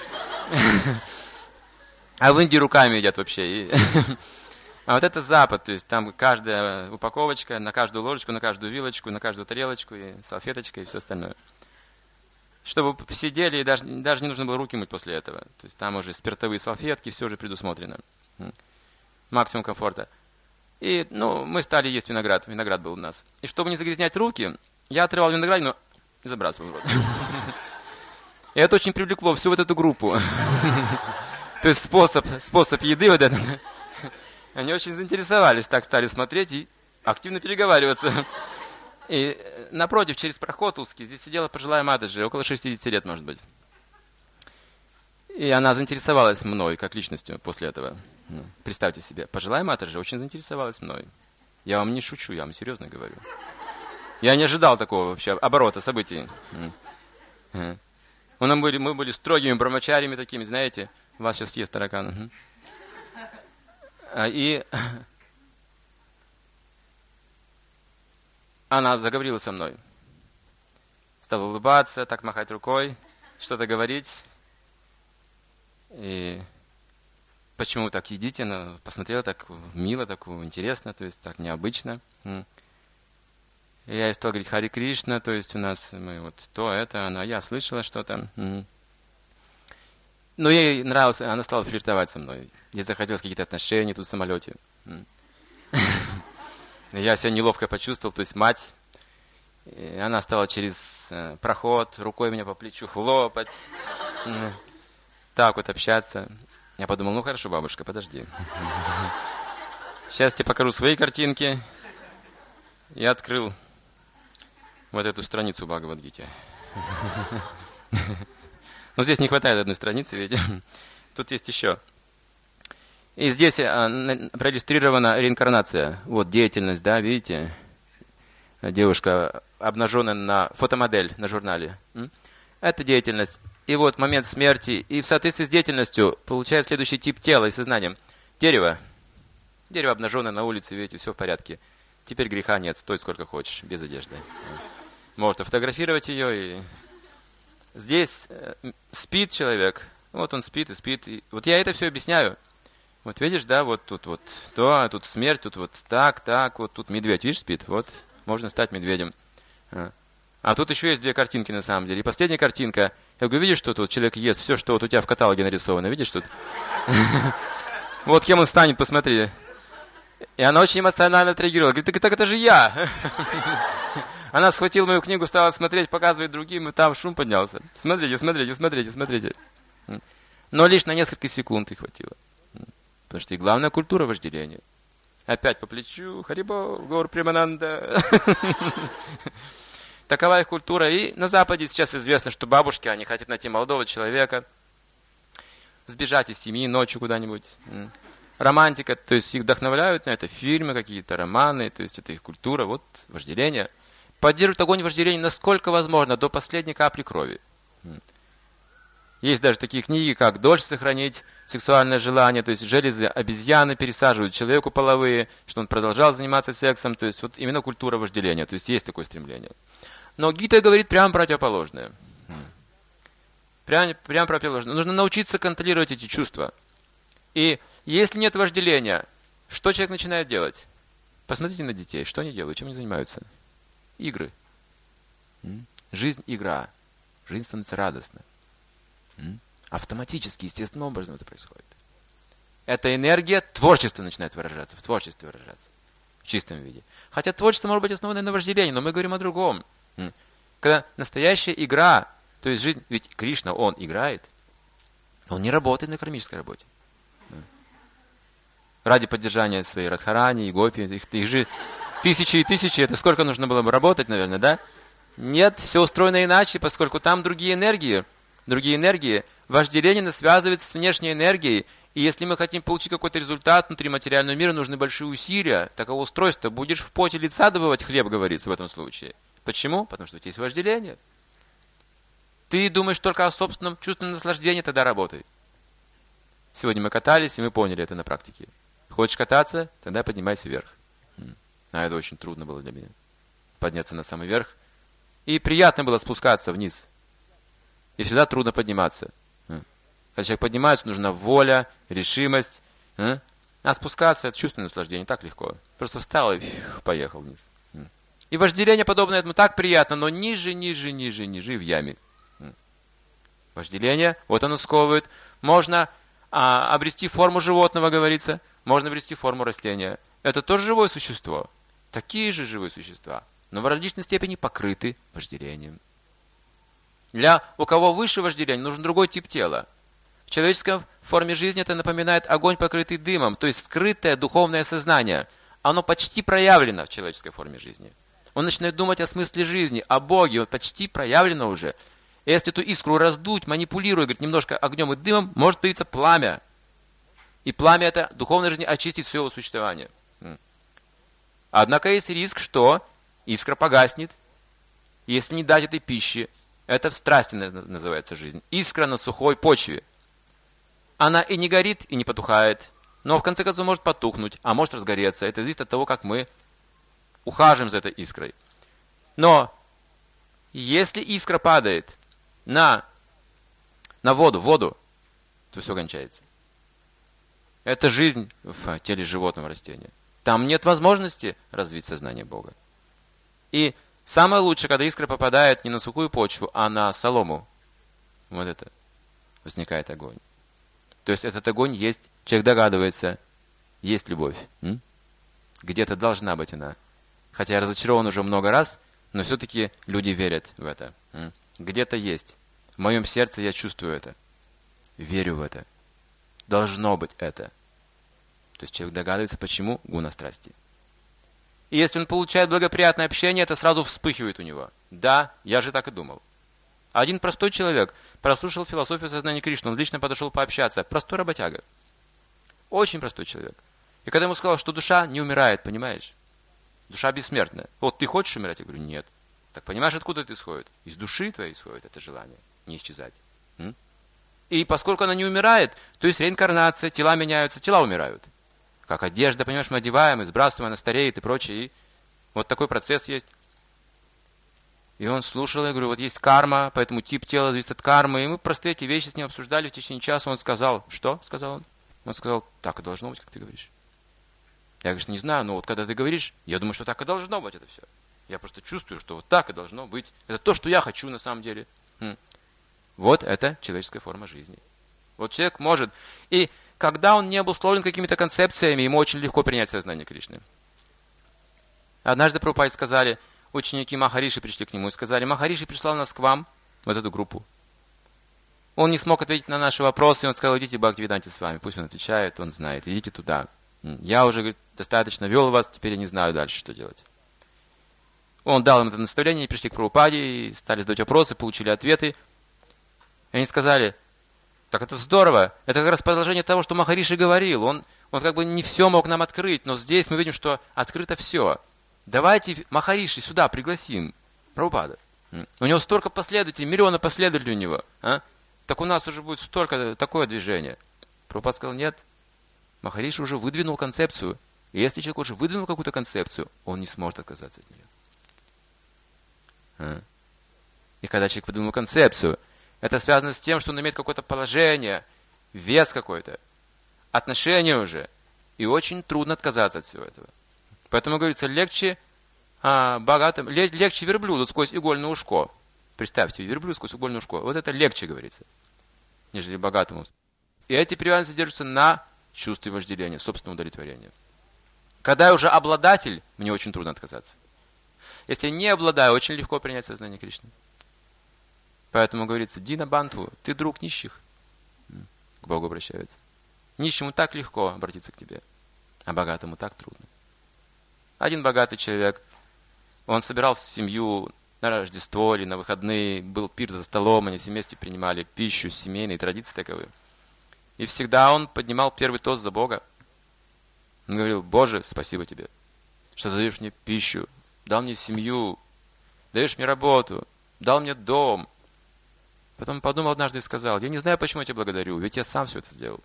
А в Индии руками едят вообще. А вот это Запад, то есть там каждая упаковочка, на каждую ложечку, на каждую вилочку, на каждую тарелочку, и салфеточка, и все остальное. Чтобы сидели, и даже, даже не нужно было руки мыть после этого. То есть там уже спиртовые салфетки, все уже предусмотрено. Максимум комфорта. И, ну, мы стали есть виноград. Виноград был у нас. И чтобы не загрязнять руки, я отрывал виноград, но и забрасывал в рот. И это очень привлекло всю вот эту группу. То есть способ, способ еды вот этот. Они очень заинтересовались, так стали смотреть и активно переговариваться. И напротив, через проход узкий, здесь сидела пожилая Матаджи, около шестидесяти лет, может быть. И она заинтересовалась мной, как личностью, после этого. Ну, представьте себе, пожилая Матаджи очень заинтересовалась мной. Я вам не шучу, я вам серьезно говорю. Я не ожидал такого вообще оборота событий. Мы были, мы были строгими брамачарями такими, знаете, вас сейчас съест таракан. И она заговорила со мной. Стала улыбаться, так махать рукой, что-то говорить. И почему вы так едите? Она посмотрела так мило, так интересно, то есть так необычно. И я ей стал говорить Хари Кришна, то есть у нас мы вот то, это, она, я слышала что-то. Но ей нравилось, она стала флиртовать со мной. Ей захотелось какие-то отношения тут в самолете. Я себя неловко почувствовал, то есть мать. И она стала через проход рукой меня по плечу хлопать. Так вот общаться. Я подумал, ну хорошо, бабушка, подожди. Сейчас тебе покажу свои картинки. Я открыл вот эту страницу в Бхагавад-гите. Но здесь не хватает одной страницы, видите. Тут есть еще. И здесь проиллюстрирована реинкарнация. Вот деятельность, да, видите? Девушка обнаженная на фотомодель на журнале. Это деятельность. И вот момент смерти. И в соответствии с деятельностью получает следующий тип тела и сознанием. Дерево. Дерево обнаженное на улице, видите, все в порядке. Теперь греха нет, стой сколько хочешь, без одежды. Можно фотографировать ее. И здесь спит человек. Вот он спит и спит. И вот я это все объясняю. Вот видишь, да, вот тут вот то, а тут смерть, тут вот так, так, вот тут медведь, видишь, спит. Вот можно стать медведем. А тут еще есть две картинки на самом деле. И последняя картинка. Я говорю, видишь, что тут человек ест все, что вот у тебя в каталоге нарисовано. Видишь тут? Вот кем он станет, посмотри. И она очень эмоционально отреагировала. Говорит, так, так это же я. Она схватила мою книгу, стала смотреть, показывать другим, и там шум поднялся. Смотрите, смотрите, смотрите, смотрите. Но лишь на несколько секунд их хватило. Потому что и главная культура вожделения. Опять по плечу, Харибо, Гаур Примананда. Такова их культура. И на Западе сейчас известно, что бабушки, они хотят найти молодого человека, сбежать из семьи ночью куда-нибудь. Романтика, то есть их вдохновляют на это фильмы какие-то, романы, то есть это их культура, вот вожделение. Поддерживают огонь вожделения насколько возможно, до последней капли крови. Есть даже такие книги, как «Дольше сохранить сексуальное желание», то есть железы обезьяны пересаживают человеку половые, что он продолжал заниматься сексом, то есть вот именно культура вожделения, то есть есть такое стремление. Но Гита говорит прямо противоположное. Прямо, прямо противоположное. Нужно научиться контролировать эти чувства. И если нет вожделения, что человек начинает делать? Посмотрите на детей, что они делают, чем они занимаются? Игры. Жизнь – игра. Жизнь становится радостной. Автоматически, естественным образом это происходит. Эта энергия творчества начинает выражаться, в творчестве выражаться, в чистом виде. Хотя творчество может быть основано на вожделении, но мы говорим о другом. Когда настоящая игра, то есть жизнь, ведь Кришна, он играет, он не работает на кармической работе. Ради поддержания своей Радхарани и Гопи, их, их же тысячи и тысячи, это сколько нужно было бы работать, наверное, да? Нет, все устроено иначе, поскольку там другие энергии, другие энергии, вожделение связывается с внешней энергией, и если мы хотим получить какой-то результат внутри материального мира, нужны большие усилия такого устройства. Будешь в поте лица добывать хлеб, говорится в этом случае. Почему? Потому что у тебя есть вожделение. Ты думаешь только о собственном чувственном наслаждении, тогда работай. Сегодня мы катались, и мы поняли это на практике. Хочешь кататься? Тогда поднимайся вверх. А это очень трудно было для меня. Подняться на самый верх. И приятно было спускаться вниз. И всегда трудно подниматься. Когда человек поднимается, нужна воля, решимость. А спускаться – это чувственное наслаждение, так легко. Просто встал и поехал вниз. И вожделение подобное этому так приятно, но ниже, ниже, ниже, ниже в яме. Вожделение, вот оно сковывает. Можно а, обрести форму животного, говорится. Можно обрести форму растения. Это тоже живое существо. Такие же живые существа. Но в различной степени покрыты вожделением. Для у кого выше вожделение, нужен другой тип тела. В человеческой форме жизни это напоминает огонь, покрытый дымом, то есть скрытое духовное сознание. Оно почти проявлено в человеческой форме жизни. Он начинает думать о смысле жизни, о Боге, он почти проявлено уже. И если эту искру раздуть, манипулируя, говорит, немножко огнем и дымом, может появиться пламя. И пламя это духовной жизни очистит все его существование. Однако есть риск, что искра погаснет, если не дать этой пищи. Это в страсти называется жизнь. Искра на сухой почве. Она и не горит, и не потухает, но в конце концов может потухнуть, а может разгореться. Это зависит от того, как мы ухаживаем за этой искрой. Но если искра падает на, на воду, воду, то все кончается. Это жизнь в теле животного растения. Там нет возможности развить сознание Бога. И самое лучшее, когда искра попадает не на сухую почву, а на солому. Вот это возникает огонь. То есть этот огонь есть, человек догадывается, есть любовь. М? Где-то должна быть она. Хотя я разочарован уже много раз, но все-таки люди верят в это. М? Где-то есть. В моем сердце я чувствую это. Верю в это. Должно быть это. То есть человек догадывается, почему гуна страсти. И если он получает благоприятное общение, это сразу вспыхивает у него. Да, я же так и думал. Один простой человек прослушал философию сознания Кришны, он лично подошел пообщаться. Простой работяга. Очень простой человек. И когда ему сказал, что душа не умирает, понимаешь? Душа бессмертная. Вот ты хочешь умирать? Я говорю, нет. Так понимаешь, откуда это исходит? Из души твоей исходит это желание не исчезать. М? И поскольку она не умирает, то есть реинкарнация, тела меняются, тела умирают. Как одежда, понимаешь, мы одеваем, и сбрасываем, она стареет и прочее. И вот такой процесс есть. И он слушал, я говорю, вот есть карма, поэтому тип тела зависит от кармы. И мы просто эти вещи с ним обсуждали в течение часа. Он сказал, что? Сказал он. Он сказал, так и должно быть, как ты говоришь. Я, конечно, не знаю, но вот когда ты говоришь, я думаю, что так и должно быть это все. Я просто чувствую, что вот так и должно быть. Это то, что я хочу на самом деле. Хм. Вот это человеческая форма жизни. Вот человек может. И когда он не обусловлен какими-то концепциями, ему очень легко принять сознание Кришны. Однажды Прабхупаде сказали, ученики Махариши пришли к нему и сказали, Махариши прислал нас к вам, вот эту группу. Он не смог ответить на наши вопросы, и он сказал, идите Бхактивиданте с вами. Пусть он отвечает, он знает, идите туда. Я уже, говорит, достаточно вел вас, теперь я не знаю дальше, что делать. Он дал им это наставление, они пришли к Прабхупаде, и стали задавать вопросы, получили ответы. И они сказали, так это здорово, это как раз продолжение того, что Махариши говорил. Он, он как бы не все мог нам открыть, но здесь мы видим, что открыто все. Давайте Махариши сюда пригласим. Прабхупада. У него столько последователей, миллионы последователей у него. А? так у нас уже будет столько, такое движение. Прабхупада сказал, нет, Махариши уже выдвинул концепцию. И если человек уже выдвинул какую-то концепцию, он не сможет отказаться от нее. А. И когда человек выдвинул концепцию, это связано с тем, что он имеет какое-то положение, вес какой-то, отношения уже. И очень трудно отказаться от всего этого. Поэтому, говорится, легче а, богатым, легче верблюду сквозь игольное ушко. Представьте, верблюд сквозь игольное ушко. Вот это легче, говорится, нежели богатому. И эти привязанности держатся на чувстве вожделения, собственного удовлетворения. Когда я уже обладатель, мне очень трудно отказаться. Если не обладаю, очень легко принять сознание Кришны. Поэтому говорится, Дина Бантху, ты друг нищих. К Богу обращаются. Нищему так легко обратиться к тебе, а богатому так трудно. Один богатый человек, он собирал семью на Рождество или на выходные, был пир за столом, они все вместе принимали пищу, семейные традиции таковы. И всегда он поднимал первый тост за Бога. Он говорил, Боже, спасибо тебе, что ты даешь мне пищу, дал мне семью, даешь мне работу, дал мне дом. Потом подумал однажды и сказал, я не знаю, почему я тебя благодарю, ведь я сам все это сделал.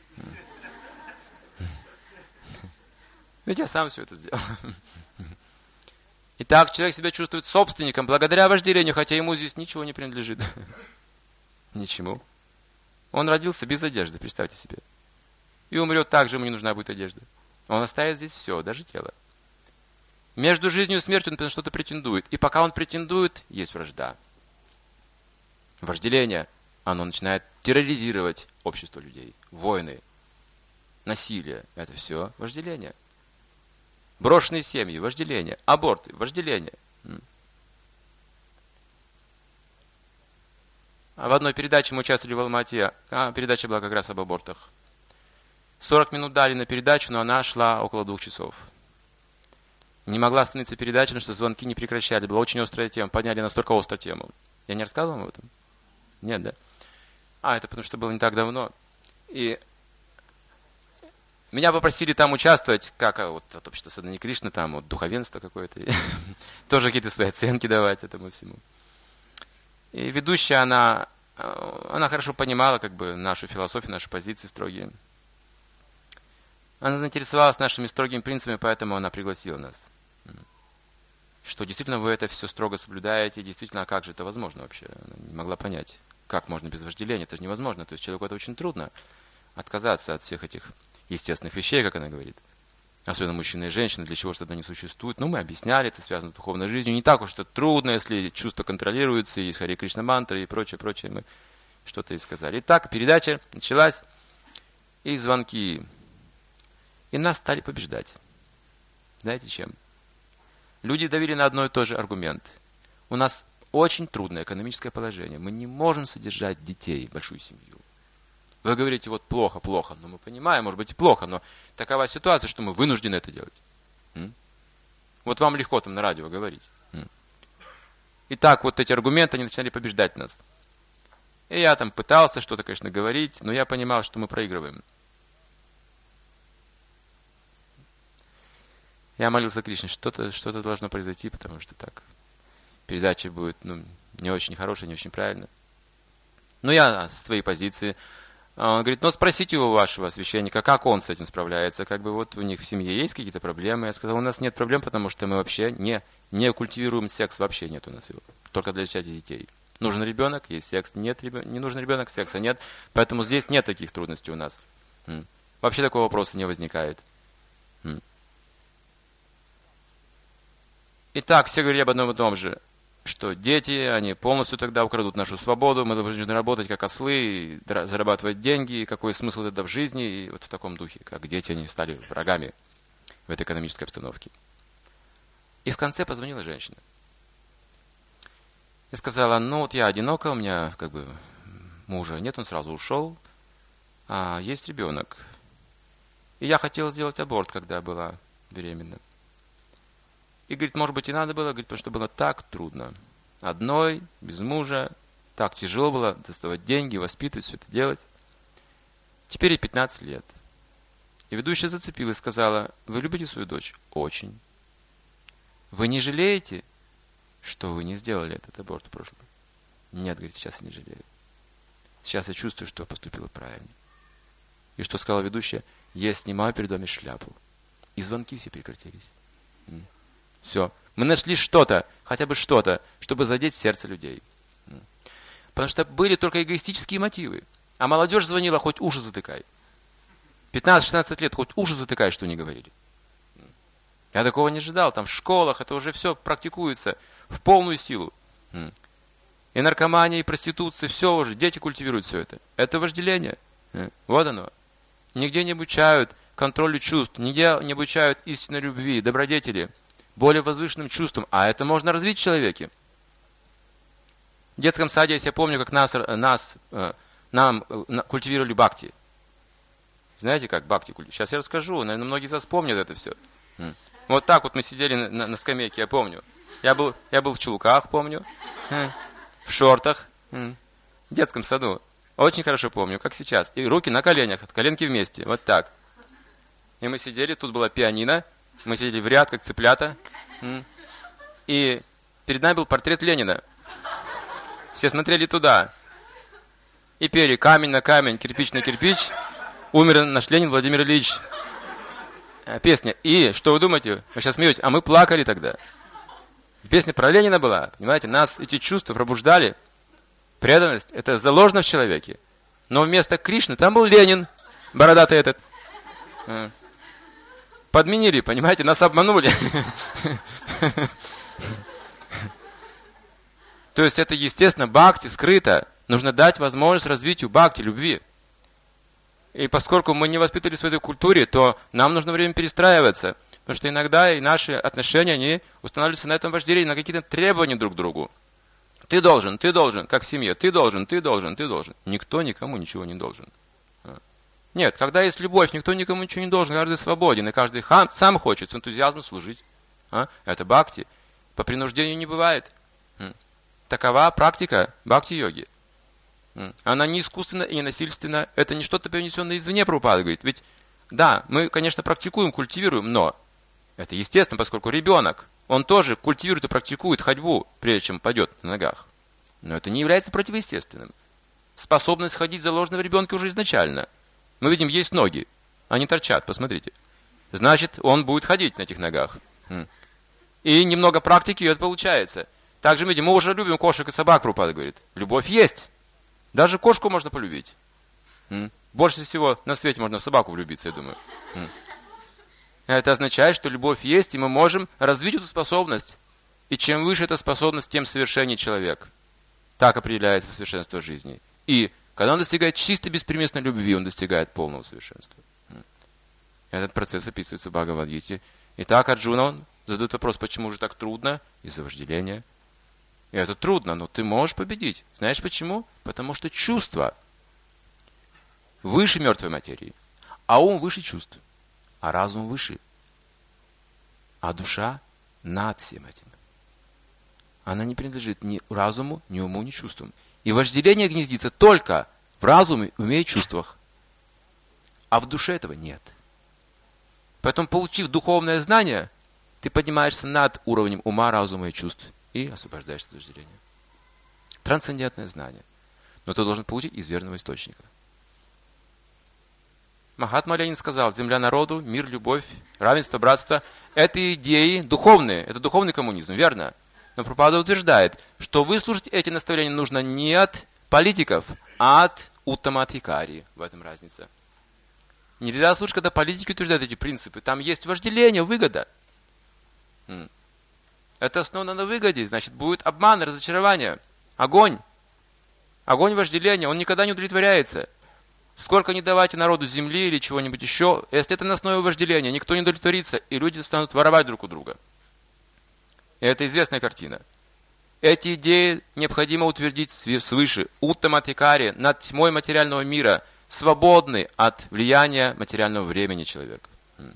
Ведь я сам все это сделал. Итак, человек себя чувствует собственником благодаря вожделению, хотя ему здесь ничего не принадлежит. Ничему. Он родился без одежды, представьте себе. И умрет так же, ему не нужна будет одежда. Он оставит здесь все, даже тело. Между жизнью и смертью он на что-то претендует. И пока он претендует, есть вражда. Вожделение, оно начинает терроризировать общество людей. Войны, насилие, это все вожделение. Брошенные семьи, вожделение. Аборты, вожделение. А в одной передаче мы участвовали в Алма-Ате. А, передача была как раз об абортах. сорок минут дали на передачу, но она шла около двух часов. Не могла остановиться передача, потому что звонки не прекращали. Была очень острая тема. Подняли настолько острую тему. Я не рассказывал вам об этом? Нет, да? А, это потому что было не так давно. И меня попросили там участвовать, как вот от общества Садхани Кришны, там вот духовенство какое-то. Тоже какие-то свои оценки давать этому всему. И ведущая, она, она хорошо понимала как бы нашу философию, наши позиции строгие. Она заинтересовалась нашими строгими принципами, поэтому она пригласила нас. Что действительно вы это все строго соблюдаете, действительно, а как же это возможно вообще? Она не могла понять, как можно без вожделения, это же невозможно. То есть человеку это очень трудно отказаться от всех этих естественных вещей, как она говорит. Особенно мужчины и женщины, для чего что-то не существует. Ну, мы объясняли, это связано с духовной жизнью. Не так уж это трудно, если чувства контролируются, есть Харе Кришна мантра и прочее, прочее. Мы что-то и сказали. Итак, передача началась, и звонки. И нас стали побеждать. Знаете чем? Люди давили на одно и то же аргумент. У нас очень трудное экономическое положение. Мы не можем содержать детей, большую семью. Вы говорите, вот плохо, плохо. Но мы понимаем, может быть и плохо, но такова ситуация, что мы вынуждены это делать. М? Вот вам легко там на радио говорить. М? И так вот эти аргументы, они начинали побеждать нас. И я там пытался что-то, конечно, говорить, но я понимал, что мы проигрываем. Я молился Кришне, что-то что-то должно произойти, потому что так передача будет ну, не очень хорошая, не очень правильная. Но я с твоей позиции. Он говорит, ну спросите у вашего священника, как он с этим справляется. Как бы вот у них в семье есть какие-то проблемы. Я сказал, у нас нет проблем, потому что мы вообще не, не культивируем секс, вообще нет у нас его. Только для зачатия детей. Нужен ребенок, есть секс, нет ребенка, не нужен ребенок, секса нет. Поэтому здесь нет таких трудностей у нас. М. Вообще такого вопроса не возникает. М. Итак, все говорили об одном и том же, что дети, они полностью тогда украдут нашу свободу, мы должны работать как ослы, зарабатывать деньги, и какой смысл тогда в жизни, и вот в таком духе, как дети, они стали врагами в этой экономической обстановке. И в конце позвонила женщина. И сказала, ну вот я одинока, у меня как бы мужа нет, он сразу ушел, а есть ребенок. И я хотела сделать аборт, когда была беременна. И говорит, может быть, и надо было, говорит, потому что было так трудно. Одной, без мужа, так тяжело было доставать деньги, воспитывать, все это делать. Теперь ей пятнадцать лет. И ведущая зацепилась и сказала, вы любите свою дочь? Очень. Вы не жалеете, что вы не сделали этот аборт в прошлом? Нет, говорит, сейчас я не жалею. Сейчас я чувствую, что поступила правильно. И что сказала ведущая? Я снимаю перед вами шляпу. И звонки все прекратились. Все. Мы нашли что-то, хотя бы что-то, чтобы задеть сердце людей. Потому что были только эгоистические мотивы. А молодежь звонила, хоть уши затыкай. пятнадцать-шестнадцать лет, хоть уши затыкай, что не говорили. Я такого не ожидал. Там в школах это уже все практикуется в полную силу. И наркомания, и проституция, все уже, дети культивируют все это. Это вожделение. Вот оно. Нигде не обучают контролю чувств, нигде не обучают истинной любви, добродетели, более возвышенным чувствам. А это можно развить в человеке. В детском саде, если я помню, как нас, нас нам культивировали бхакти. Знаете, как бхакти культивировали? Сейчас я расскажу, наверное, многие из вас помнят это все. Вот так вот мы сидели на, на, на скамейке, я помню. Я был, я был в чулках, помню, в шортах, в детском саду. Очень хорошо помню, как сейчас. И руки на коленях, коленки вместе, вот так. И мы сидели, тут была пианино, мы сидели в ряд, как цыплята. И перед нами был портрет Ленина. Все смотрели туда. И пели «Камень на камень, кирпич на кирпич, умер наш Ленин Владимир Ильич». Песня. И, что вы думаете? Вы сейчас смеетесь, а мы плакали тогда. Песня про Ленина была, понимаете? Нас эти чувства пробуждали. Преданность, это заложено в человеке. Но вместо Кришны там был Ленин, бородатый этот. Подменили, понимаете? Нас обманули. То есть это, естественно, бхакти скрыто. Нужно дать возможность развитию бхакти, любви. И поскольку мы не воспитывались в этой культуре, то нам нужно время перестраиваться. Потому что иногда и наши отношения, они устанавливаются на этом вожделении, на какие-то требования друг к другу. Ты должен, ты должен, как в семье. Ты должен, ты должен, ты должен. Никто никому ничего не должен. Нет, когда есть любовь, никто никому ничего не должен. Каждый свободен, и каждый сам хочет с энтузиазмом служить. Это бхакти. По принуждению не бывает. Такова практика бхакти-йоги. Она не искусственна и не насильственна. Это не что-то принесенное извне, Прабхупада говорит. Ведь, да, мы, конечно, практикуем, культивируем, но это естественно, поскольку ребенок, он тоже культивирует и практикует ходьбу, прежде чем пойдет на ногах. Но это не является противоестественным. Способность ходить заложена в ребенке уже изначально. Мы видим, есть ноги, они торчат, посмотрите. Значит, он будет ходить на этих ногах. И немного практики, и это получается. Также мы видим, мы уже любим кошек и собак, Прабхупада говорит. Любовь есть. Даже кошку можно полюбить. Больше всего на свете можно в собаку влюбиться, я думаю. Это означает, что любовь есть, и мы можем развить эту способность. И чем выше эта способность, тем совершеннее человек. Так определяется совершенство жизни. И когда он достигает чистой беспримесной любви, он достигает полного совершенства. Этот процесс описывается в Бхагавад-гите. Итак, Арджуна, он задает вопрос, почему же так трудно? Из-за вожделения. И это трудно, но ты можешь победить. Знаешь почему? Потому что чувства выше мертвой материи, а ум выше чувств, а разум выше, а душа над всем этим. Она не принадлежит ни разуму, ни уму, ни чувствам. И вожделение гнездится только в разуме, уме и чувствах. А в душе этого нет. Поэтому, получив духовное знание, ты поднимаешься над уровнем ума, разума и чувств и освобождаешься от вожделения. Трансцендентное знание. Но ты должен получить из верного источника. Махатма Ленин сказал, земля народу, мир, любовь, равенство, братство. Это идеи духовные, это духовный коммунизм, верно? Но Прабхупада утверждает, что выслушать эти наставления нужно не от политиков, а от уттамадхикари. В этом разница. Нельзя слушать, когда политики утверждают эти принципы. Там есть вожделение, выгода. Это основано на выгоде, значит, будет обман, разочарование, огонь. Огонь вожделения, он никогда не удовлетворяется. Сколько не давайте народу земли или чего-нибудь еще, если это на основе вожделения, никто не удовлетворится, и люди станут воровать друг у друга. И это известная картина. Эти идеи необходимо утвердить свыше. Уттамадхикари, над тьмой материального мира, свободный от влияния материального времени человека.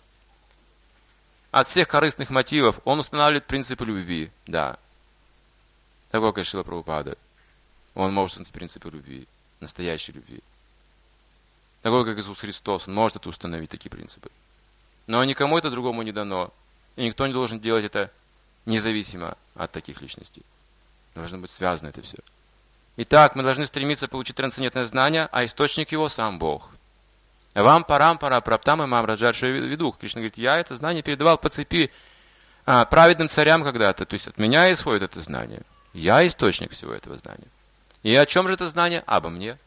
От всех корыстных мотивов он устанавливает принципы любви. Да. Такой, как Шрила Прабхупада. Он может установить принципы любви. Настоящей любви. Такой, как Иисус Христос. Он может это установить, такие принципы. Но никому это другому не дано. И никто не должен делать это независимо от таких личностей. Должно быть связано это все. Итак, мы должны стремиться получить трансцендентное знание, а источник его сам Бог. Вам парам пара праптам и мамраджаджа ведух. Кришна говорит, я это знание передавал по цепи а, праведным царям когда-то. То есть от меня исходит это знание. Я источник всего этого знания. И о чем же это знание? Обо мне.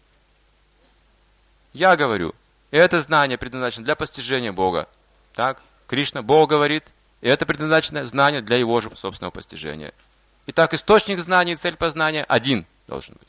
Я говорю, это знание предназначено для постижения Бога. Так? Кришна, Бог говорит, и это предназначено знание для его же собственного постижения. Итак, источник знания и цель познания один должен быть.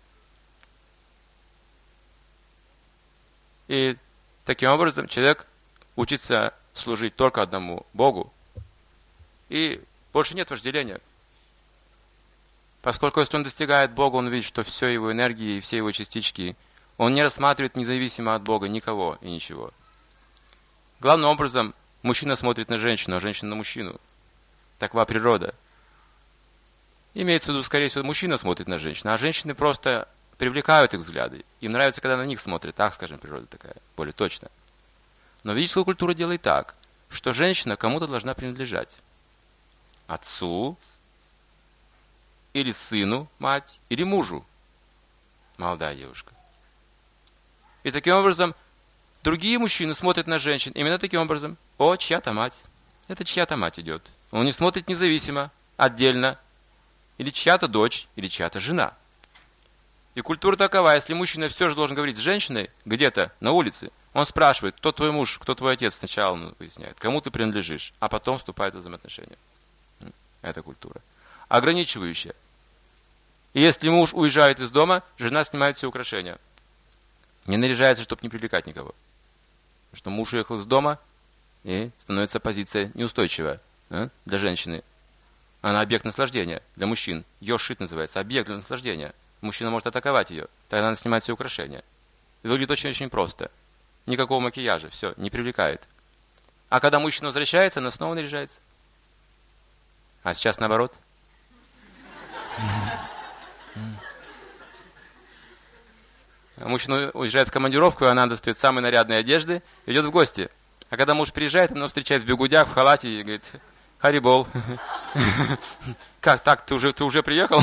И таким образом человек учится служить только одному Богу. И больше нет вожделения. Поскольку если он достигает Бога, он видит, что все его энергии и все его частички, он не рассматривает независимо от Бога никого и ничего. Главным образом, мужчина смотрит на женщину, а женщина на мужчину. Такова природа. Имеется в виду, скорее всего, мужчина смотрит на женщину, а женщины просто привлекают их взгляды. Им нравится, когда на них смотрят. Так, скажем, природа такая, более точно. Но ведическая культура делает так, что женщина кому-то должна принадлежать. Отцу, или сыну, мать, или мужу, молодая девушка. И таким образом, другие мужчины смотрят на женщин именно таким образом. О, чья-то мать. Это чья-то мать идет. Он не смотрит независимо, отдельно. Или чья-то дочь, или чья-то жена. И культура такова, если мужчина все же должен говорить с женщиной, где-то на улице, он спрашивает, кто твой муж, кто твой отец, сначала он выясняет, кому ты принадлежишь, а потом вступает в взаимоотношения. Это культура. Ограничивающая. И если муж уезжает из дома, жена снимает все украшения. Не наряжается, чтобы не привлекать никого. Потому что муж уехал из дома, и становится позиция неустойчивая, а, для женщины. Она объект наслаждения для мужчин. Йошит называется, объект для наслаждения. Мужчина может атаковать ее, тогда она снимает все украшения. И выглядит очень-очень просто. Никакого макияжа, все, не привлекает. А когда мужчина возвращается, она снова наряжается. А сейчас наоборот. Мужчина уезжает в командировку, и она достает самые нарядные одежды, идет в гости. А когда муж приезжает, она встречает в бегудях, в халате и говорит, Харибол. Как так, ты уже, ты уже приехал?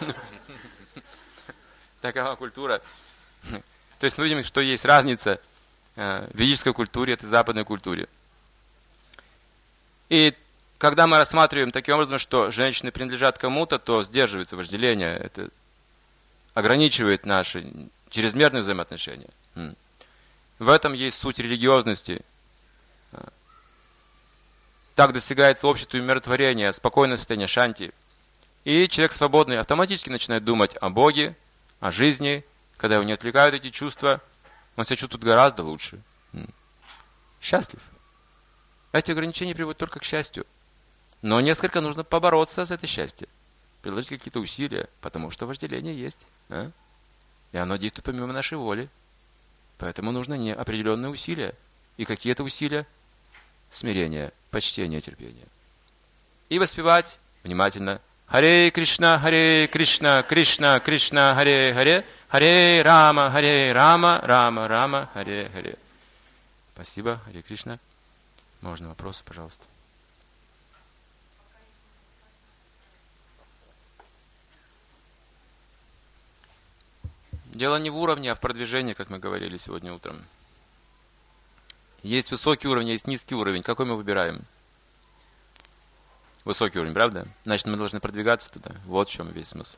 Такова культура. То есть мы видим, что есть разница в ведической культуре и западной культуре. И когда мы рассматриваем таким образом, что женщины принадлежат кому-то, то сдерживается вожделение. Это ограничивает наши чрезмерные взаимоотношения. В этом есть суть религиозности. Так достигается общество умиротворения, спокойное состояние шанти. И человек свободный автоматически начинает думать о Боге, о жизни. Когда его не отвлекают эти чувства, он себя чувствует гораздо лучше. Счастлив. Эти ограничения приводят только к счастью. Но несколько нужно побороться за это счастье. Приложить какие-то усилия, потому что вожделение есть. А? И оно действует помимо нашей воли. Поэтому нужны не определенные усилия. И какие это усилия? Смирение, почтение, терпение. И воспевать внимательно. Харе Кришна, Харе Кришна, Кришна, Кришна, Харе Харе, Харе Рама, Харе Рама, Рама, Рама, Харе Харе. Спасибо, Харе Кришна. Можно вопросы, пожалуйста? Дело не в уровне, а в продвижении, как мы говорили сегодня утром. Есть высокий уровень, есть низкий уровень. Какой мы выбираем? Высокий уровень, правда? Значит, мы должны продвигаться туда. Вот в чем весь смысл.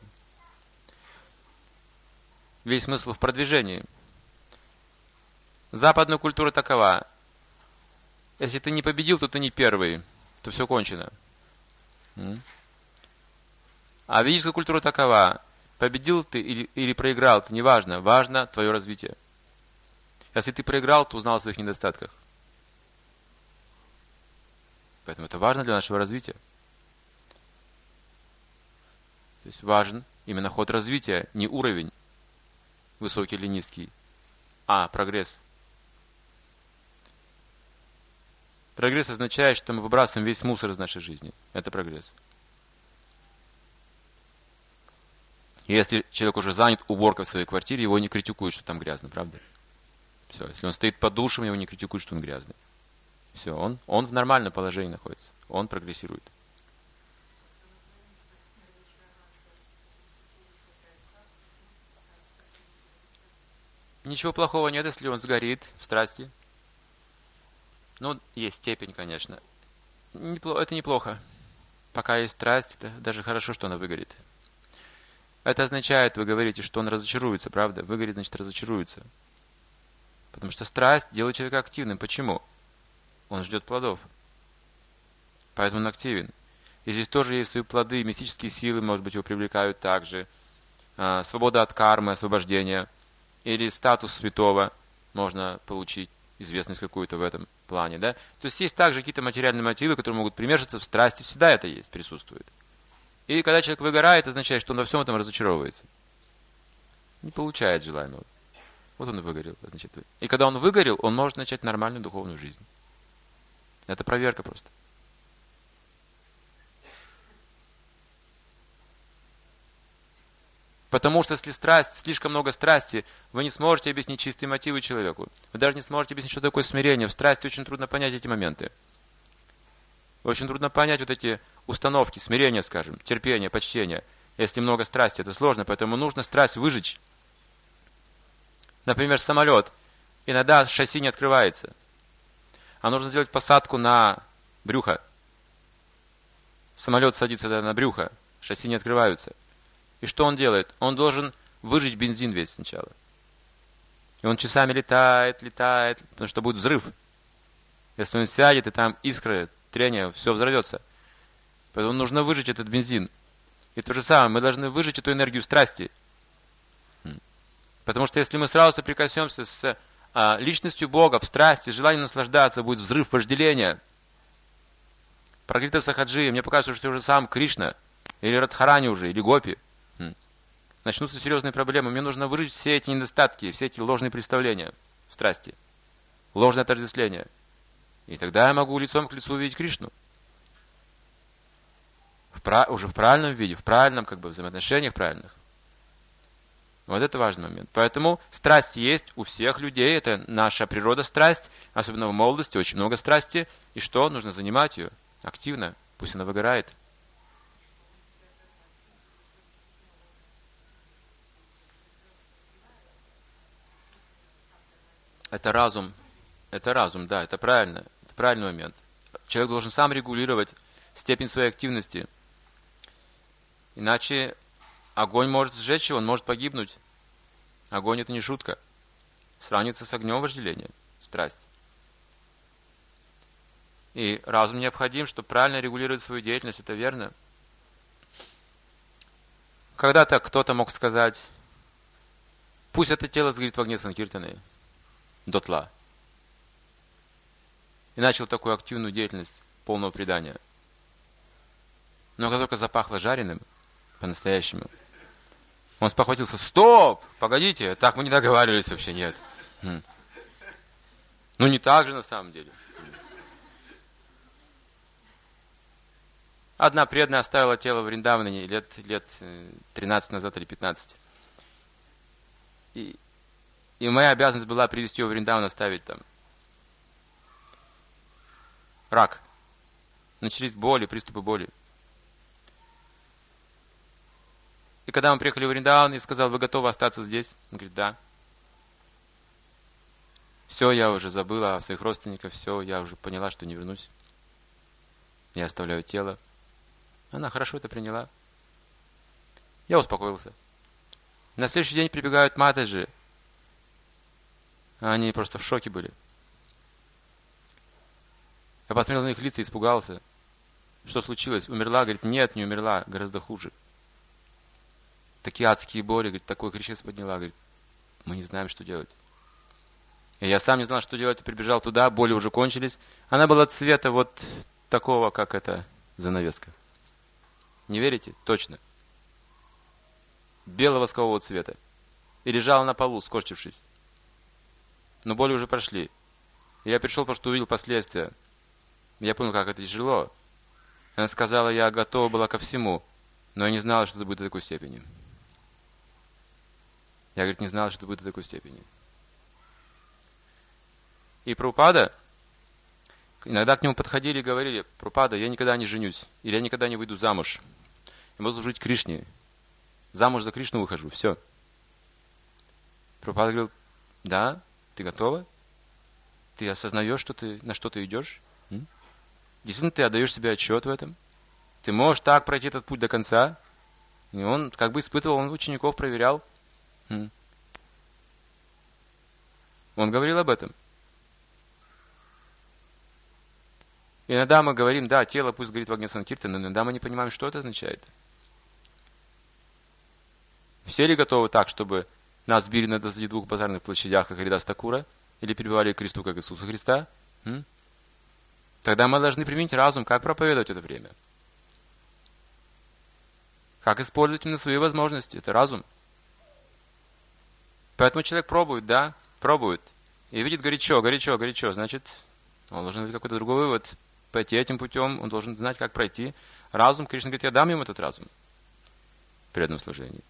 Весь смысл в продвижении. Западная культура такова. Если ты не победил, то ты не первый. То все кончено. А ведическая культура такова. Победил ты или, или проиграл, это не важно. Важно твое развитие. Если ты проиграл, то узнал о своих недостатках. Поэтому это важно для нашего развития. То есть важен именно ход развития, не уровень, высокий или низкий, а прогресс. Прогресс означает, что мы выбрасываем весь мусор из нашей жизни. Это прогресс. И если человек уже занят уборкой в своей квартире, его не критикуют, что там грязно, правда? Все, если он стоит под душем, его не критикуют, что он грязный. Все, он, он в нормальном положении находится. Он прогрессирует. Ничего плохого нет, если он сгорит в страсти. Ну, есть степень, конечно. Непло- это неплохо. Пока есть страсть, это даже хорошо, что она выгорит. Это означает, вы говорите, что он разочаруется, правда? Выгорит, значит, разочаруется. Потому что страсть делает человека активным. Почему? Он ждет плодов. Поэтому он активен. И здесь тоже есть свои плоды, мистические силы, может быть, его привлекают также. А, свобода от кармы, освобождение. Или статус святого можно получить, известность какую-то в этом плане. Да? То есть есть также какие-то материальные мотивы, которые могут примешиваться в страсти. Всегда это есть, присутствует. И когда человек выгорает, это означает, что он во всем этом разочаровывается. Не получает желаемого. Вот он и выгорел. Значит. И когда он выгорел, он может начать нормальную духовную жизнь. Это проверка просто. Потому что если страсть, слишком много страсти, вы не сможете объяснить чистые мотивы человеку. Вы даже не сможете объяснить, что такое смирение. В страсти очень трудно понять эти моменты. Очень трудно понять вот эти установки, смирение, скажем, терпение, почтение. Если много страсти, это сложно, поэтому нужно страсть выжечь. Например, самолет. Иногда шасси не открывается. А нужно сделать посадку на брюхо. Самолет садится на брюхо, шасси не открываются. И что он делает? Он должен выжечь бензин весь сначала. И он часами летает, летает, потому что будет взрыв. Если он сядет, и там искры, трение, все взорвется. Поэтому нужно выжечь этот бензин. И то же самое, мы должны выжечь эту энергию страсти. Потому что если мы сразу соприкоснемся с а, личностью Бога в страсти, желание наслаждаться, будет взрыв вожделения. Пракрита Сахаджи, мне показывается, что ты уже сам Кришна, или Радхарани уже, или Гопи. Начнутся серьезные проблемы. Мне нужно выжечь все эти недостатки, все эти ложные представления в страсти. Ложное отождествление. И тогда я могу лицом к лицу увидеть Кришну. В прав... Уже в правильном виде, в правильном как бы, взаимоотношениях правильных. Вот это важный момент. Поэтому страсть есть у всех людей. Это наша природа страсть. Особенно в молодости очень много страсти. И что? Нужно занимать ее активно. Пусть она выгорает. Это разум. Это разум, да, это правильно. Это правильный момент. Человек должен сам регулировать степень своей активности. Иначе огонь может сжечь его, он может погибнуть. Огонь — это не шутка. Сравнится с огнем вожделения, страсть. И разум необходим, чтобы правильно регулировать свою деятельность, это верно. Когда-то кто-то мог сказать, пусть это тело сгорит в огне Санкиртаны, дотла. И начал такую активную деятельность полного предания. Но как только запахло жареным, по-настоящему, он спохватился: стоп, погодите, так мы не договаривались вообще, нет. Ну не так же на самом деле. Одна преданная оставила тело в Вриндаване лет, лет тринадцать назад или пятнадцать. И, и моя обязанность была привезти его в Вриндаван, оставить там. Рак. Начались боли, приступы боли. И когда мы приехали в Вриндаван, я сказал: вы готовы остаться здесь? Он говорит: да. Все, я уже забыла о своих родственниках, все, я уже поняла, что не вернусь. Я оставляю тело. Она хорошо это приняла. Я успокоился. На следующий день прибегают матаджи. Они просто в шоке были. Я посмотрел на их лица и испугался. Что случилось? Умерла? Говорит: нет, не умерла, гораздо хуже. Такие адские боли, говорит, такой кричец подняла, говорит, мы не знаем, что делать. И я сам не знал, что делать, и прибежал туда, боли уже кончились. Она была цвета вот такого, как эта занавеска. Не верите? Точно. Белого воскового цвета. И лежала на полу, скорчившись. Но боли уже прошли. И я пришел, потому что увидел последствия. Я понял, как это тяжело. Она сказала: я готова была ко всему, но я не знала, что это будет до такой степени. Я, говорит, не знала, что это будет до такой степени. И Прабхупада, иногда к нему подходили и говорили: Прабхупада, я никогда не женюсь, или я никогда не выйду замуж. Я буду служить Кришне. Замуж за Кришну выхожу, все. Прабхупада говорил: Да? Ты готова? Ты осознаешь, что ты, на что ты идешь? М? Действительно, ты отдаешь себе отчет в этом? Ты можешь так пройти этот путь до конца? И он как бы испытывал, он учеников проверял. М. Он говорил об этом. Иногда мы говорим, да, тело пусть горит в огне Санкиртана, но иногда мы не понимаем, что это означает. Все ли готовы так, чтобы нас били на двадцати двух базарных площадях, как Харидас Такура, или прибивали к кресту, как Иисуса Христа? М? Тогда мы должны применить разум, как проповедовать это время. Как использовать именно свои возможности, это разум. Поэтому человек пробует, да, пробует, и видит горячо, горячо, горячо, значит, он должен найти какой-то другой вывод, пойти этим путем, он должен знать, как пройти. Разум, Кришна говорит, я дам ему этот разум при этом служении.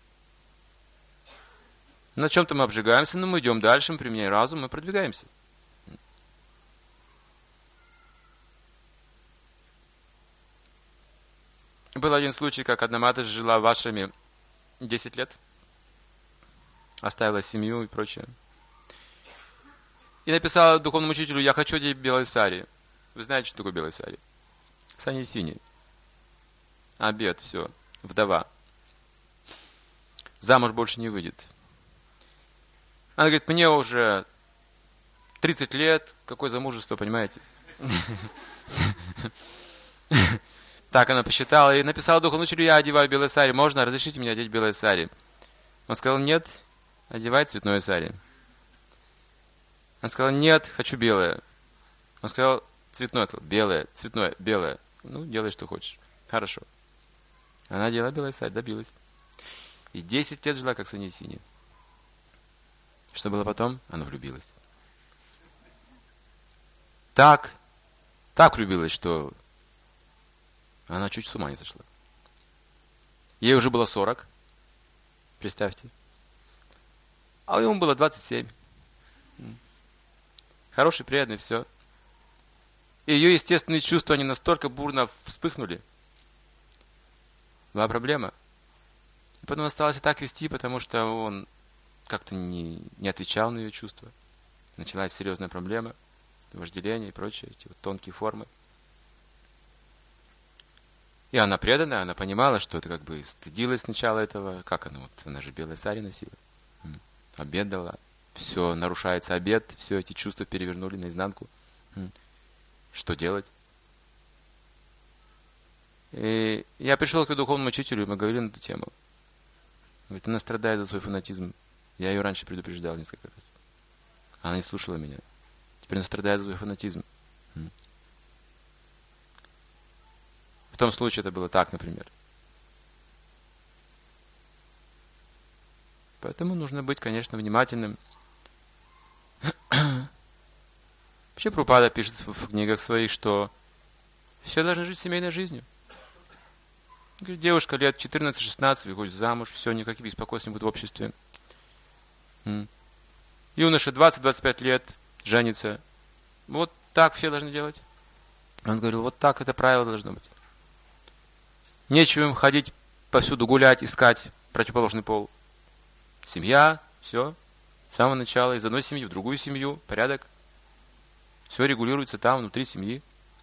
На чем-то мы обжигаемся, но мы идем дальше, мы применяем разум, мы продвигаемся. Был один случай, как одна мата жила в ашраме десять лет, оставила семью и прочее. И написала духовному учителю, я хочу одеть белой сари. Вы знаете, что такое белая сари? Саньясини. Обед, все. Вдова. Замуж больше не выйдет. Она говорит, мне уже тридцать лет, какое замужество, понимаете? Так она посчитала и написала духовному учителю, я одеваю белое сари, можно, разрешите мне одеть белое сари? Он сказал, нет, одевай цветное сари. Он сказал, нет, хочу белое. Он сказал, цветное, сказал, белое, цветное, белое. Ну, делай, что хочешь. Хорошо. Она делала белое сари, добилась. И десять лет жила, как саньясини. Что было потом? Она влюбилась. Так, так влюбилась, что она чуть с ума не сошла. Ей уже было сорок, представьте. А ему было двадцать семь. Хороший, приятный, все. И ее естественные чувства, они настолько бурно вспыхнули. Была проблема. И потом осталось и так вести, потому что он как-то не, не отвечал на ее чувства. Началась серьезная проблема, вожделение и прочее, эти вот тонкие формы. И она преданная, она понимала, что это как бы стыдилась сначала этого. Как она вот, она же белое сари носила. Обед дала. Все, нарушается обед, все эти чувства перевернули наизнанку. Что делать? И я пришел к духовному учителю, и мы говорили на эту тему. Говорит, она страдает за свой фанатизм. Я ее раньше предупреждал несколько раз. Она не слушала меня. Теперь она страдает за свой фанатизм. В том случае это было так, например. Поэтому нужно быть, конечно, внимательным. Вообще Прабхупада пишет в книгах своих, что все должны жить семейной жизнью. Говорит, девушка лет четырнадцать-шестнадцать выходит замуж, все, никаких беспокойств не будет в обществе. Юноша двадцать-двадцать пять лет женится. Вот так все должны делать. Он говорил, вот так это правило должно быть. Нечего им ходить повсюду гулять, искать противоположный пол. Семья, все, с самого начала, из одной семьи в другую семью, порядок. Все регулируется там, внутри семьи.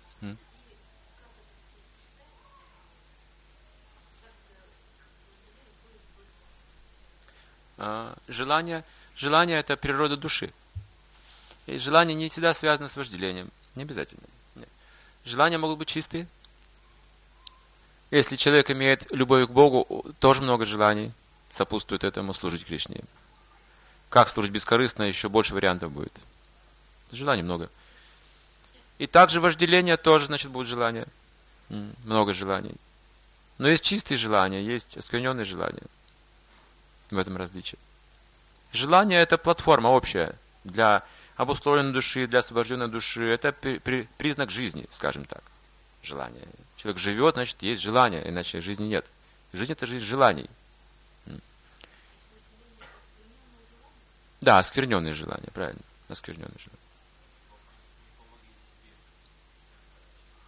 А, желание, желание – это природа души. И желание не всегда связано с вожделением. Не обязательно. Нет. Желания могут быть чистые. Если человек имеет любовь к Богу, тоже много желаний сопутствует этому служить Кришне. Как служить бескорыстно, еще больше вариантов будет. Желаний много. И также вожделение тоже, значит, будет желание. Много желаний. Но есть чистые желания, есть оскверненные желания. В этом различие. Желание – это платформа общая для обусловленной души, для освобожденной души. Это при, при, признак жизни, скажем так. Желание. Человек живет, значит, есть желание, иначе жизни нет. Жизнь – это жизнь желаний. Да, оскверненные желания, правильно. Оскверненные желания.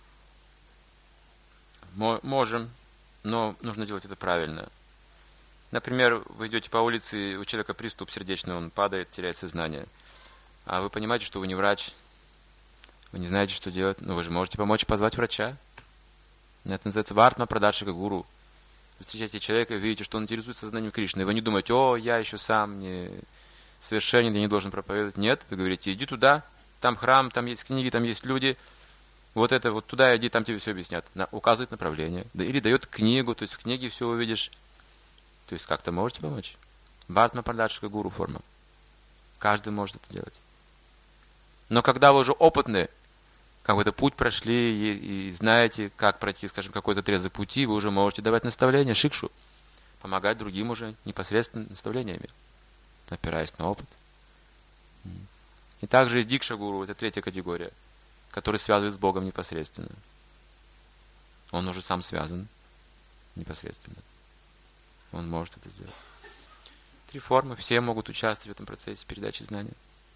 Можем, но нужно делать это правильно. Например, вы идете по улице, у человека приступ сердечный, он падает, теряет сознание. А вы понимаете, что вы не врач, вы не знаете, что делать, но вы же можете помочь позвать врача. Это называется вартма прадашика гуру. Вы встречаете человека и видите, что он интересуется сознанием Кришны. И вы не думаете, о, я еще сам не совершенен, я не должен проповедовать. Нет, вы говорите, иди туда, там храм, там есть книги, там есть люди. Вот это, вот туда иди, там тебе все объяснят. На, указывает направление. Да, или дает книгу, то есть в книге все увидишь. То есть как-то можете помочь. Вартма прадашика гуру форма. Каждый может это делать. Но когда вы уже опытны, какой-то путь прошли и, и знаете, как пройти, скажем, какой-то отрезок пути, вы уже можете давать наставления, шикшу, помогать другим уже непосредственно наставлениями, опираясь на опыт. И также есть дикша-гуру, это третья категория, который связывает с Богом непосредственно. Он уже сам связан непосредственно. Он может это сделать. Три формы, все могут участвовать в этом процессе передачи знания.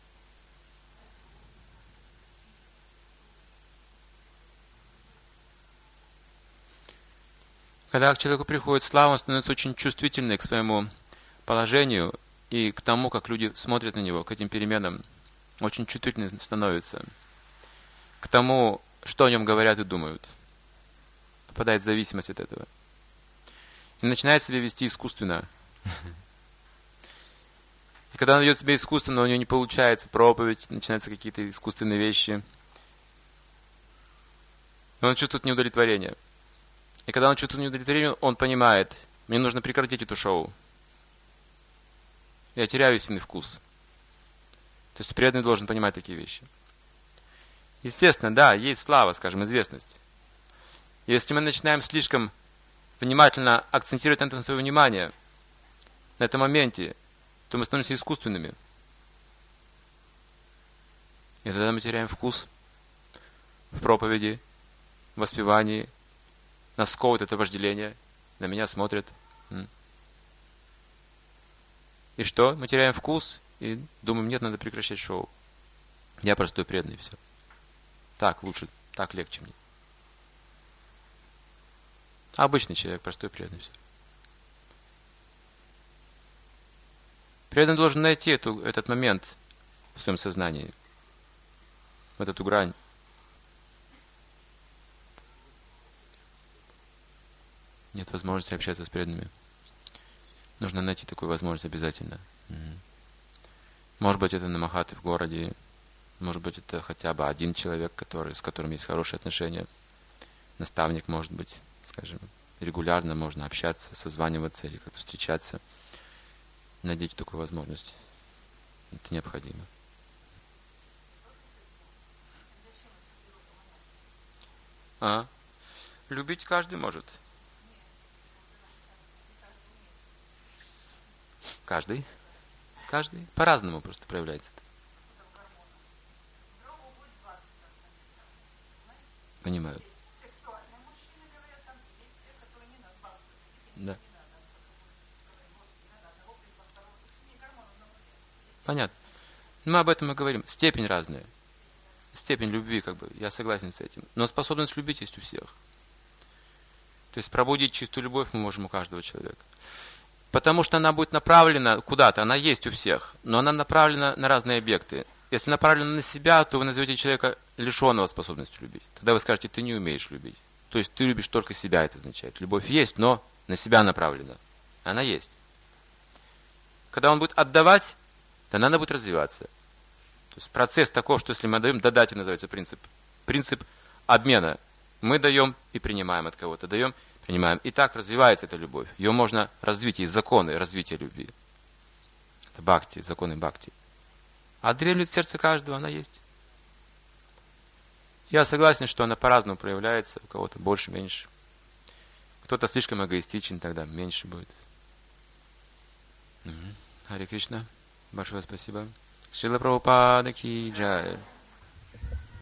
Когда к человеку приходит слава, он становится очень чувствительный к своему положению и к тому, как люди смотрят на него, к этим переменам. Очень чувствительный становится к тому, что о нем говорят и думают. Попадает в зависимость от этого. И начинает себя вести искусственно. И когда он ведет себя искусственно, у него не получается проповедь, начинаются какие-то искусственные вещи. И он чувствует неудовлетворение. И когда он чувствует неудовлетворение, он понимает, мне нужно прекратить эту шоу. Я теряю истинный вкус. То есть преданный должен понимать такие вещи. Естественно, да, есть слава, скажем, известность. Если мы начинаем слишком внимательно акцентировать на этом свое внимание, на этом моменте, то мы становимся искусственными. И тогда мы теряем вкус в проповеди, в воспевании. Нас сковывает это вожделение, на меня смотрят. И что? Мы теряем вкус и думаем, нет, надо прекращать шоу. Я простой преданный, все. Так лучше, так легче мне. Обычный человек, простой преданный, все. Преданный должен найти эту, этот момент в своем сознании, вот эту грань. Нет возможности общаться с преданными. Нужно найти такую возможность обязательно. Может быть, это на Махаты в городе. Может быть, это хотя бы один человек, который, с которым есть хорошие отношения. Наставник, может быть, скажем, регулярно можно общаться, созваниваться или как-то встречаться. Найдите такую возможность. Это необходимо. А? Любить каждый может. Каждый. Каждый. По-разному просто проявляется это. Понимаю. Да. Понятно. Мы об этом и говорим. Степень разная. Степень любви, как бы, я согласен с этим. Но способность любить есть у всех. То есть пробудить чистую любовь мы можем у каждого человека. Потому что она будет направлена куда-то, она есть у всех, но она направлена на разные объекты. Если направлена на себя, то вы назовете человека лишенного способности любить. Тогда вы скажете, ты не умеешь любить. То есть ты любишь только себя, это означает. Любовь есть, но на себя направлена. Она есть. Когда он будет отдавать, тогда она будет развиваться. То есть процесс такой, что если мы даем, додать, называется принцип. Принцип обмена. Мы даем и принимаем от кого-то, даем, принимаем. И так развивается эта любовь. Ее можно развить, есть законы развития любви. Это бхакти, законы бхакти. А дремлет в сердце каждого, она есть. Я согласен, что она по-разному проявляется, у кого-то больше, меньше. Кто-то слишком эгоистичен, тогда меньше будет. Харе Кришна. Большое спасибо. Шрила Прабхупада ки джай.